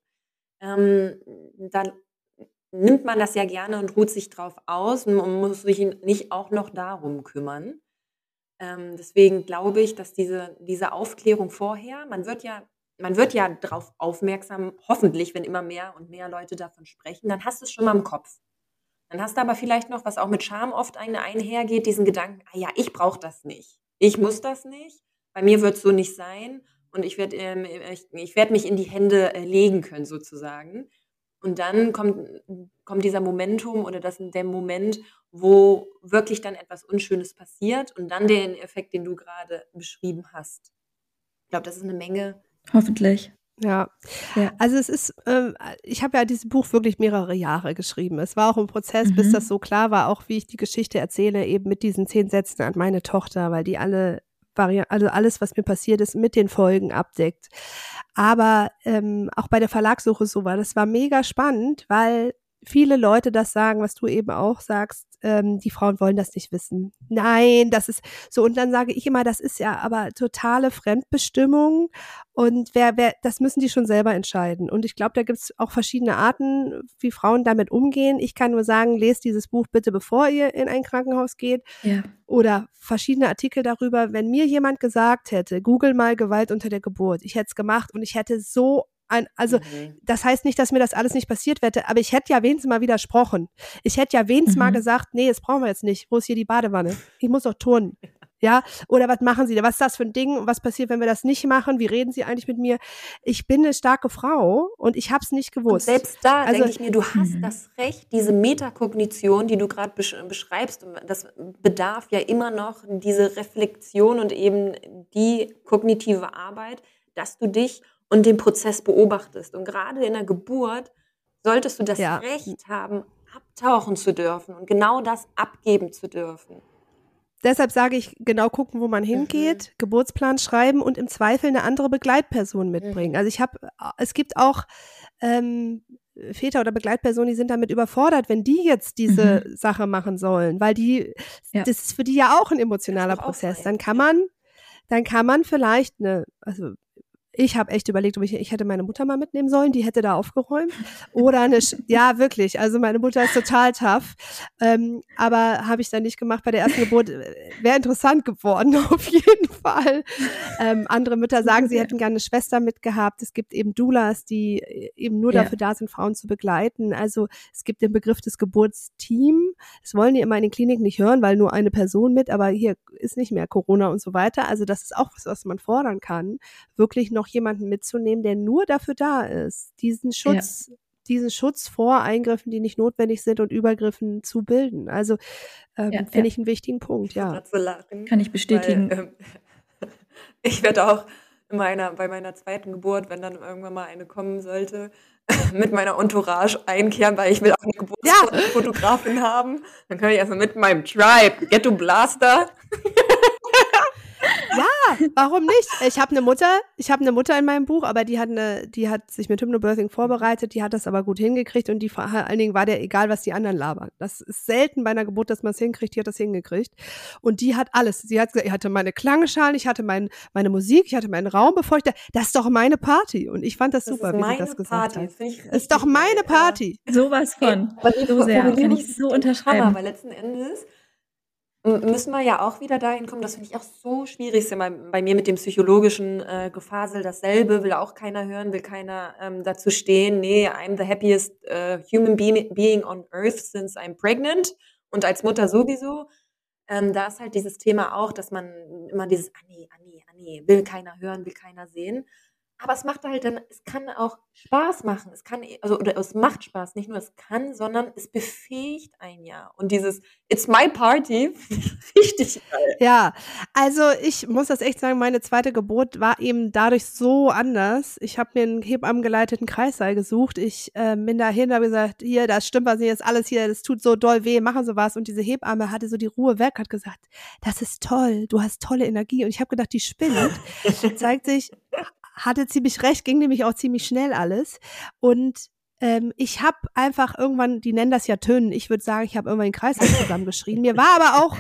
Dann nimmt man das ja gerne und ruht sich drauf aus und man muss sich nicht auch noch darum kümmern. Deswegen glaube ich, dass diese Aufklärung vorher, man wird ja darauf aufmerksam, hoffentlich, wenn immer mehr und mehr Leute davon sprechen, dann hast du es schon mal im Kopf. Dann hast du aber vielleicht noch, was auch mit Scham oft einhergeht, diesen Gedanken, ich brauche das nicht. Ich muss das nicht, bei mir wird es so nicht sein und ich werd mich in die Hände legen können sozusagen. Und dann kommt dieser Momentum oder der Moment, wo wirklich dann etwas Unschönes passiert und dann den Effekt, den du gerade beschrieben hast. Ich glaube, das ist eine Menge. Hoffentlich. Ja, also es ist, ich habe ja dieses Buch wirklich mehrere Jahre geschrieben. Es war auch ein Prozess, bis das so klar war, auch wie ich die Geschichte erzähle, eben mit diesen 10 Sätzen an meine Tochter, weil die alle also alles, was mir passiert ist, mit den Folgen abdeckt. Aber auch bei der Verlagssuche so war, das war mega spannend, weil viele Leute das sagen, was du eben auch sagst, die Frauen wollen das nicht wissen. Nein, das ist so. Und dann sage ich immer, das ist ja aber totale Fremdbestimmung und das müssen die schon selber entscheiden. Und ich glaube, da gibt es auch verschiedene Arten, wie Frauen damit umgehen. Ich kann nur sagen, lest dieses Buch bitte, bevor ihr in ein Krankenhaus geht. Ja. Oder verschiedene Artikel darüber. Wenn mir jemand gesagt hätte, google mal Gewalt unter der Geburt, ich hätte es gemacht und ich hätte das heißt nicht, dass mir das alles nicht passiert wäre, aber ich hätte ja wenigstens mal widersprochen. Ich hätte ja wenigstens mal gesagt, nee, das brauchen wir jetzt nicht. Wo ist hier die Badewanne? Ich muss doch turnen. Ja, oder was machen Sie da? Was ist das für ein Ding? Was passiert, wenn wir das nicht machen? Wie reden Sie eigentlich mit mir? Ich bin eine starke Frau und ich habe es nicht gewusst. Und selbst da denke ich mir, du hast das Recht, diese Metakognition, die du gerade beschreibst, das bedarf ja immer noch diese Reflexion und eben die kognitive Arbeit, dass du dich und den Prozess beobachtest. Und gerade in der Geburt solltest du das Recht haben, abtauchen zu dürfen und genau das abgeben zu dürfen. Deshalb sage ich, genau gucken, wo man hingeht, Geburtsplan schreiben und im Zweifel eine andere Begleitperson mitbringen. Also es gibt auch Väter oder Begleitpersonen, die sind damit überfordert, wenn die jetzt diese Sache machen sollen, weil das ist für die ja auch ein emotionaler Prozess. Dann kann man vielleicht ich habe echt überlegt, ob ich hätte meine Mutter mal mitnehmen sollen, die hätte da aufgeräumt. Oder ja, wirklich, also meine Mutter ist total tough. Aber habe ich dann nicht gemacht bei der ersten Geburt. Wäre interessant geworden, auf jeden Fall. Andere Mütter sagen, sie hätten gerne eine Schwester mitgehabt. Es gibt eben Doulas, die eben nur dafür da sind, Frauen zu begleiten. Also es gibt den Begriff des Geburtsteam. Das wollen die immer in den Kliniken nicht hören, weil nur eine Person mit, aber hier ist nicht mehr Corona und so weiter. Also das ist auch was man fordern kann. Wirklich noch jemanden mitzunehmen, der nur dafür da ist, diesen Schutz vor Eingriffen, die nicht notwendig sind und Übergriffen zu bilden. Also finde ich einen wichtigen Punkt, ja. So lachen, kann ich bestätigen. weil, ich werde auch bei meiner zweiten Geburt, wenn dann irgendwann mal eine kommen sollte, mit meiner Entourage einkehren, weil ich will auch eine Geburtsfotografin haben. Dann kann ich erstmal mit meinem Tribe, Ghetto Blaster. Ja, warum nicht? Ich habe eine Mutter in meinem Buch, aber die hat sich mit Hypnobirthing vorbereitet, die hat das aber gut hingekriegt und die vor allen Dingen war der egal, was die anderen labern. Das ist selten bei einer Geburt, dass man es hinkriegt, die hat das hingekriegt. Und die hat alles. Sie hat gesagt, ich hatte meine Klangschalen, ich hatte meine Musik, ich hatte meinen Raum, das ist doch meine Party. Und ich fand das super, wie sie das gesagt hat. Das ist doch meine Party. Sowas von. So sehr, kann ich so unterschreiben. Hammer, weil letzten Endes müssen wir ja auch wieder dahin kommen, das finde ich auch so schwierig, ist ja bei mir mit dem psychologischen Gefasel dasselbe, will auch keiner hören, will keiner dazu stehen, nee, I'm the happiest human being on earth since I'm pregnant und als Mutter sowieso. Da ist halt dieses Thema auch, dass man immer dieses, nee, will keiner hören, will keiner sehen. Aber es macht halt dann, es kann auch Spaß machen. Es macht Spaß, nicht nur es kann, sondern es befähigt einen ja. Und dieses It's my party, richtig geil. Ja, also ich muss das echt sagen, meine zweite Geburt war eben dadurch so anders. Ich habe mir einen hebammenngeleiteten Kreissaal gesucht. Ich bin dahin, habe gesagt, hier, das stimmt was nicht, das ist alles hier, das tut so doll weh, machen Sie was. Und diese Hebamme hatte so die Ruhe weg, hat gesagt, das ist toll, du hast tolle Energie. Und ich habe gedacht, die spinnt. Zeigt sich, hatte ziemlich recht, ging nämlich auch ziemlich schnell alles. Und ich habe einfach irgendwann, die nennen das ja Tönen, ich würde sagen, ich habe irgendwann den Kreis zusammengeschrien. Mir war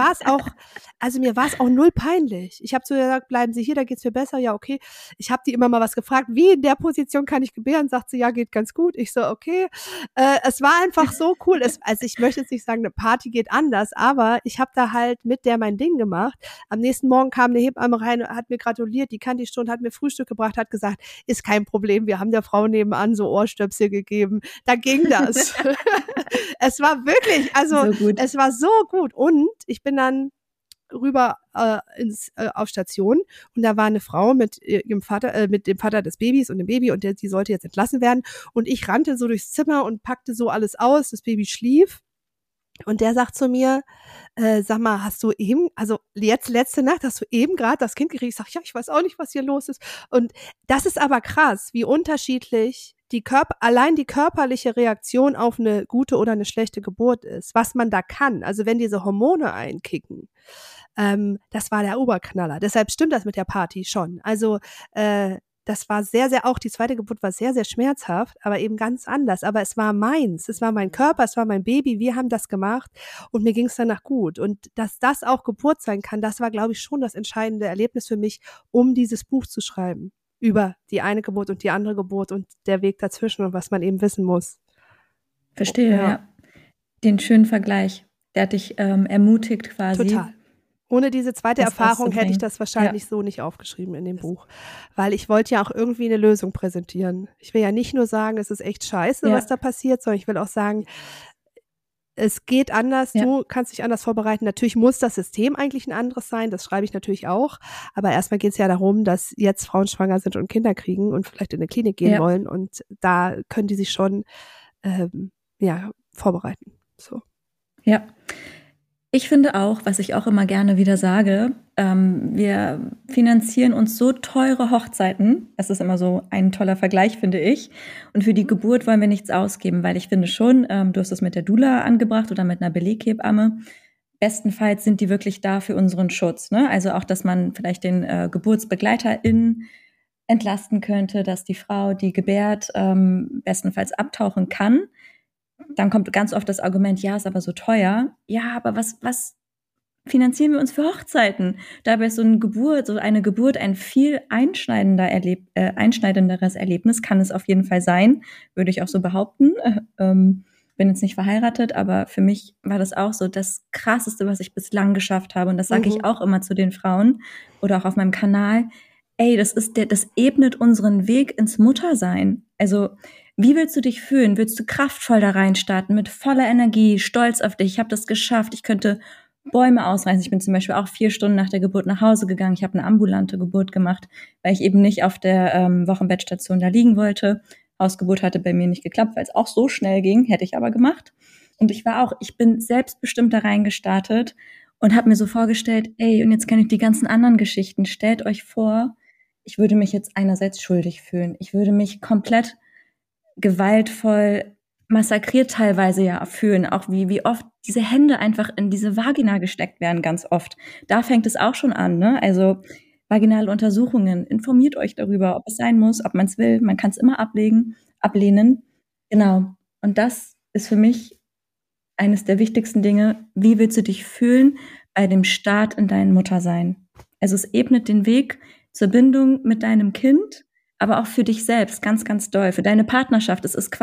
es auch null peinlich. Ich habe zu ihr gesagt, bleiben Sie hier, da geht's mir besser. Ja, okay. Ich habe die immer mal was gefragt, wie in der Position kann ich gebären? Sagt sie, ja, geht ganz gut. Ich so, okay. Es war einfach so cool. Also ich möchte jetzt nicht sagen, eine Party geht anders, aber ich habe da halt mit der mein Ding gemacht. Am nächsten Morgen kam eine Hebamme rein, hat mir gratuliert, die kannte ich schon, hat mir Frühstück gebracht, hat gesagt, ist kein Problem, wir haben der Frau nebenan so Ohrstöpsel gegeben. Da ging das. Es war wirklich, also so es war so gut. Und ich bin dann rüber auf Station und da war eine Frau mit ihrem Vater, mit dem Vater des Babys und dem Baby und die sollte jetzt entlassen werden. Und ich rannte so durchs Zimmer und packte so alles aus. Das Baby schlief. Und der sagt zu mir, sag mal, hast du eben, also jetzt letzte Nacht, hast du eben gerade das Kind gekriegt? Ich sag, ja, ich weiß auch nicht, was hier los ist. Und das ist aber krass, wie unterschiedlich allein die körperliche Reaktion auf eine gute oder eine schlechte Geburt ist, was man da kann. Also wenn diese Hormone einkicken, das war der Oberknaller. Deshalb stimmt das mit der Party schon. Also das war sehr, sehr, auch die zweite Geburt war sehr, sehr schmerzhaft, aber eben ganz anders. Aber es war meins, es war mein Körper, es war mein Baby, wir haben das gemacht und mir ging es danach gut. Und dass das auch Geburt sein kann, das war, glaube ich, schon das entscheidende Erlebnis für mich, um dieses Buch zu schreiben. Über die eine Geburt und die andere Geburt und der Weg dazwischen und was man eben wissen muss. Verstehe, ja. Den schönen Vergleich, der hat dich ermutigt quasi. Total. Ohne diese zweite Erfahrung hätte ich das wahrscheinlich so nicht aufgeschrieben in dem Buch. Weil ich wollte ja auch irgendwie eine Lösung präsentieren. Ich will ja nicht nur sagen, es ist echt scheiße, was da passiert, sondern ich will auch sagen, es geht anders, du kannst dich anders vorbereiten. Natürlich muss das System eigentlich ein anderes sein, das schreibe ich natürlich auch. Aber erstmal geht es ja darum, dass jetzt Frauen schwanger sind und Kinder kriegen und vielleicht in eine Klinik gehen wollen. Und da können die sich schon vorbereiten. So. Ja. Ich finde auch, was ich auch immer gerne wieder sage, wir finanzieren uns so teure Hochzeiten. Das ist immer so ein toller Vergleich, finde ich. Und für die Geburt wollen wir nichts ausgeben, weil ich finde schon, du hast es mit der Doula angebracht oder mit einer Beleghebamme. Bestenfalls sind die wirklich da für unseren Schutz, ne? Also auch, dass man vielleicht den GeburtsbegleiterInnen entlasten könnte, dass die Frau, die gebärt, bestenfalls abtauchen kann. Dann kommt ganz oft das Argument, ja, ist aber so teuer. Ja, aber was finanzieren wir uns für Hochzeiten? Dabei ist so eine Geburt ein viel einschneidenderes Erlebnis, kann es auf jeden Fall sein, würde ich auch so behaupten. Bin jetzt nicht verheiratet, aber für mich war das auch so das Krasseste, was ich bislang geschafft habe. Und das sage ich auch immer zu den Frauen oder auch auf meinem Kanal. Ey, das ebnet unseren Weg ins Muttersein. Also wie willst du dich fühlen? Willst du kraftvoll da reinstarten, mit voller Energie, stolz auf dich? Ich habe das geschafft. Ich könnte Bäume ausreißen. Ich bin zum Beispiel auch 4 Stunden nach der Geburt nach Hause gegangen. Ich habe eine ambulante Geburt gemacht, weil ich eben nicht auf der Wochenbettstation da liegen wollte. Hausgeburt hatte bei mir nicht geklappt, weil es auch so schnell ging, hätte ich aber gemacht. Und ich bin selbstbestimmt da reingestartet und habe mir so vorgestellt, ey, und jetzt kenne ich die ganzen anderen Geschichten. Stellt euch vor, ich würde mich jetzt einerseits schuldig fühlen. Ich würde mich komplett gewaltvoll massakriert teilweise ja fühlen, auch wie oft diese Hände einfach in diese Vagina gesteckt werden, ganz oft. Da fängt es auch schon an, ne? Also vaginale Untersuchungen, informiert euch darüber, ob es sein muss, ob man es will, man kann es immer ablehnen. Genau. Und das ist für mich eines der wichtigsten Dinge. Wie willst du dich fühlen bei dem Start in dein Muttersein? Also es ebnet den Weg zur Bindung mit deinem Kind, aber auch für dich selbst ganz, ganz doll, für deine Partnerschaft. Es ist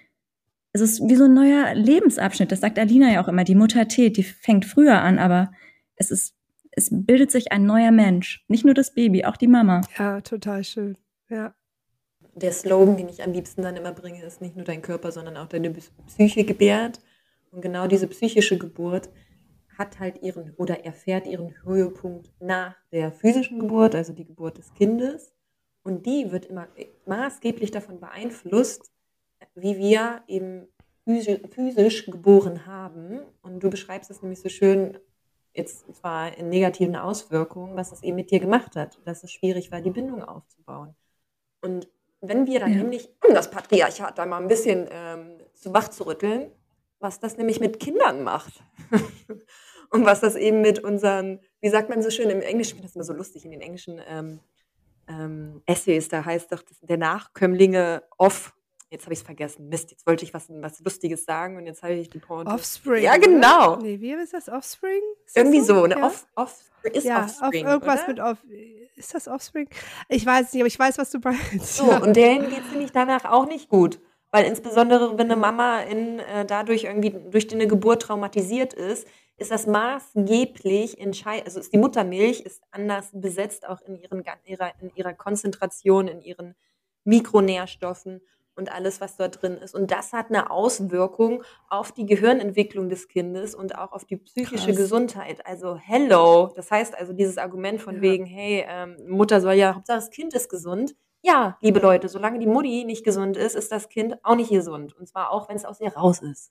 wie so ein neuer Lebensabschnitt. Das sagt Alina ja auch immer. Die Muttertät, die fängt früher an, aber es bildet sich ein neuer Mensch. Nicht nur das Baby, auch die Mama. Ja, total schön. Ja. Der Slogan, den ich am liebsten dann immer bringe, ist nicht nur dein Körper, sondern auch deine Psyche gebärt. Und genau diese psychische Geburt hat halt erfährt ihren Höhepunkt nach der physischen Geburt, also die Geburt des Kindes. Und die wird immer maßgeblich davon beeinflusst, wie wir eben physisch geboren haben. Und du beschreibst es nämlich so schön, jetzt zwar in negativen Auswirkungen, was das eben mit dir gemacht hat, dass es schwierig war, die Bindung aufzubauen. Und wenn wir dann nämlich, um das Patriarchat da mal ein bisschen wach zu rütteln, was das nämlich mit Kindern macht und was das eben mit unseren, wie sagt man so schön im Englischen, ich finde das immer so lustig, in den englischen Essays, da heißt doch der Nachkömmlinge of, jetzt habe ich es vergessen, Mist, jetzt wollte ich was Lustiges sagen und jetzt habe ich die Pointe. Offspring. Ja, genau. Oder? Nee, wie ist das? Offspring? Ist irgendwie das so, ne? Ja. Offspring ist ja, Offspring, irgendwas oder? Ist das Offspring? Ich weiß nicht, aber ich weiß, was du meinst. So, und denen geht es nämlich danach auch nicht gut. Weil insbesondere, wenn eine Mama dadurch irgendwie durch eine Geburt traumatisiert ist das maßgeblich entscheidend. Also die Muttermilch ist anders besetzt, auch in ihrer Konzentration, in ihren Mikronährstoffen und alles, was dort drin ist. Und das hat eine Auswirkung auf die Gehirnentwicklung des Kindes und auch auf die psychische Gesundheit. Also hello. Das heißt also dieses Argument von wegen, hey, Mutter soll ja, Hauptsache das Kind ist gesund. Ja, liebe Leute, solange die Mutti nicht gesund ist, ist das Kind auch nicht gesund. Und zwar auch, wenn es aus ihr raus ist.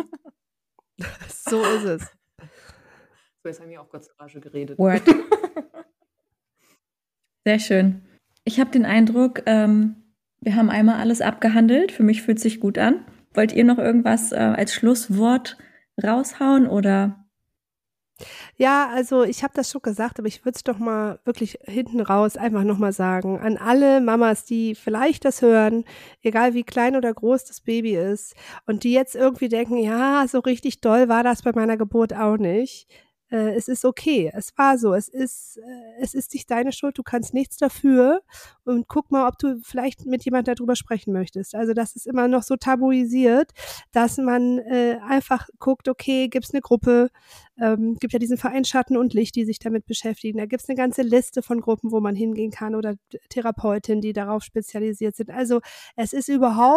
So ist es. So, jetzt haben wir auch kurz Rage geredet. Word. Sehr schön. Ich habe den Eindruck, wir haben einmal alles abgehandelt. Für mich fühlt es sich gut an. Wollt ihr noch irgendwas als Schlusswort raushauen oder? Ja, also ich habe das schon gesagt, aber ich würde es doch mal wirklich hinten raus einfach nochmal sagen. An alle Mamas, die vielleicht das hören, egal wie klein oder groß das Baby ist und die jetzt irgendwie denken, ja, so richtig doll war das bei meiner Geburt auch nicht. Es ist okay, es war so, es ist nicht deine Schuld, du kannst nichts dafür und guck mal, ob du vielleicht mit jemandem darüber sprechen möchtest. Also das ist immer noch so tabuisiert, dass man einfach guckt, okay, gibt's eine Gruppe, gibt ja diesen Verein Schatten und Licht, die sich damit beschäftigen. Da gibt's eine ganze Liste von Gruppen, wo man hingehen kann oder Therapeutinnen, die darauf spezialisiert sind. Also es ist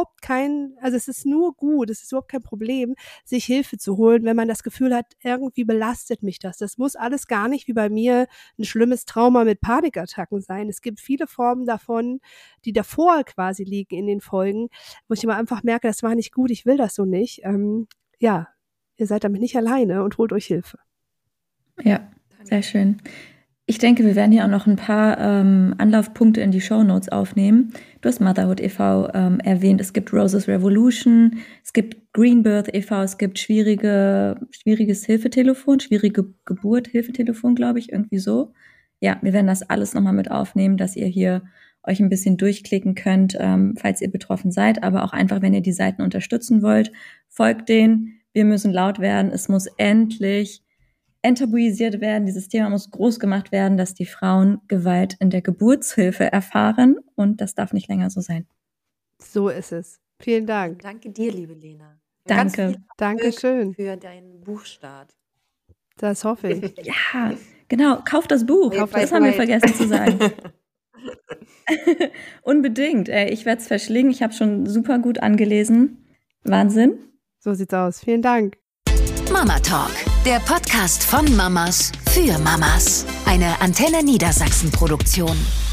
es ist nur gut, es ist überhaupt kein Problem, sich Hilfe zu holen, wenn man das Gefühl hat, irgendwie belastet mich das. Das muss alles gar nicht wie bei mir ein schlimmes Trauma mit Panikattacken sein. Es gibt viele Formen davon, die davor quasi liegen in den Folgen, wo ich immer einfach merke, das war nicht gut, ich will das so nicht. Ihr seid damit nicht alleine und holt euch Hilfe. Ja, sehr schön. Ich denke, wir werden hier auch noch ein paar Anlaufpunkte in die Shownotes aufnehmen. Du hast Motherhood e.V. Erwähnt, es gibt Roses Revolution, es gibt Greenbirth e.V., es gibt schwieriges Hilfetelefon, schwierige Geburt, Hilfetelefon, glaube ich, irgendwie so. Ja, wir werden das alles nochmal mit aufnehmen, dass ihr hier euch ein bisschen durchklicken könnt, falls ihr betroffen seid, aber auch einfach, wenn ihr die Seiten unterstützen wollt, folgt denen. Wir müssen laut werden, es muss endlich enttabuisiert werden, dieses Thema muss groß gemacht werden, dass die Frauen Gewalt in der Geburtshilfe erfahren und das darf nicht länger so sein. So ist es. Vielen Dank. Danke dir, liebe Lena. Danke. Dankeschön. Für deinen Buchstart. Das hoffe ich. Ja, genau. Kauft das Buch. Das haben wir vergessen zu sagen. Unbedingt. Ich werde es verschlingen. Ich habe schon super gut angelesen. Wahnsinn. So sieht's aus. Vielen Dank. Mama Talk, Der Podcast von Mamas für Mamas. Eine Antenne Niedersachsen Produktion.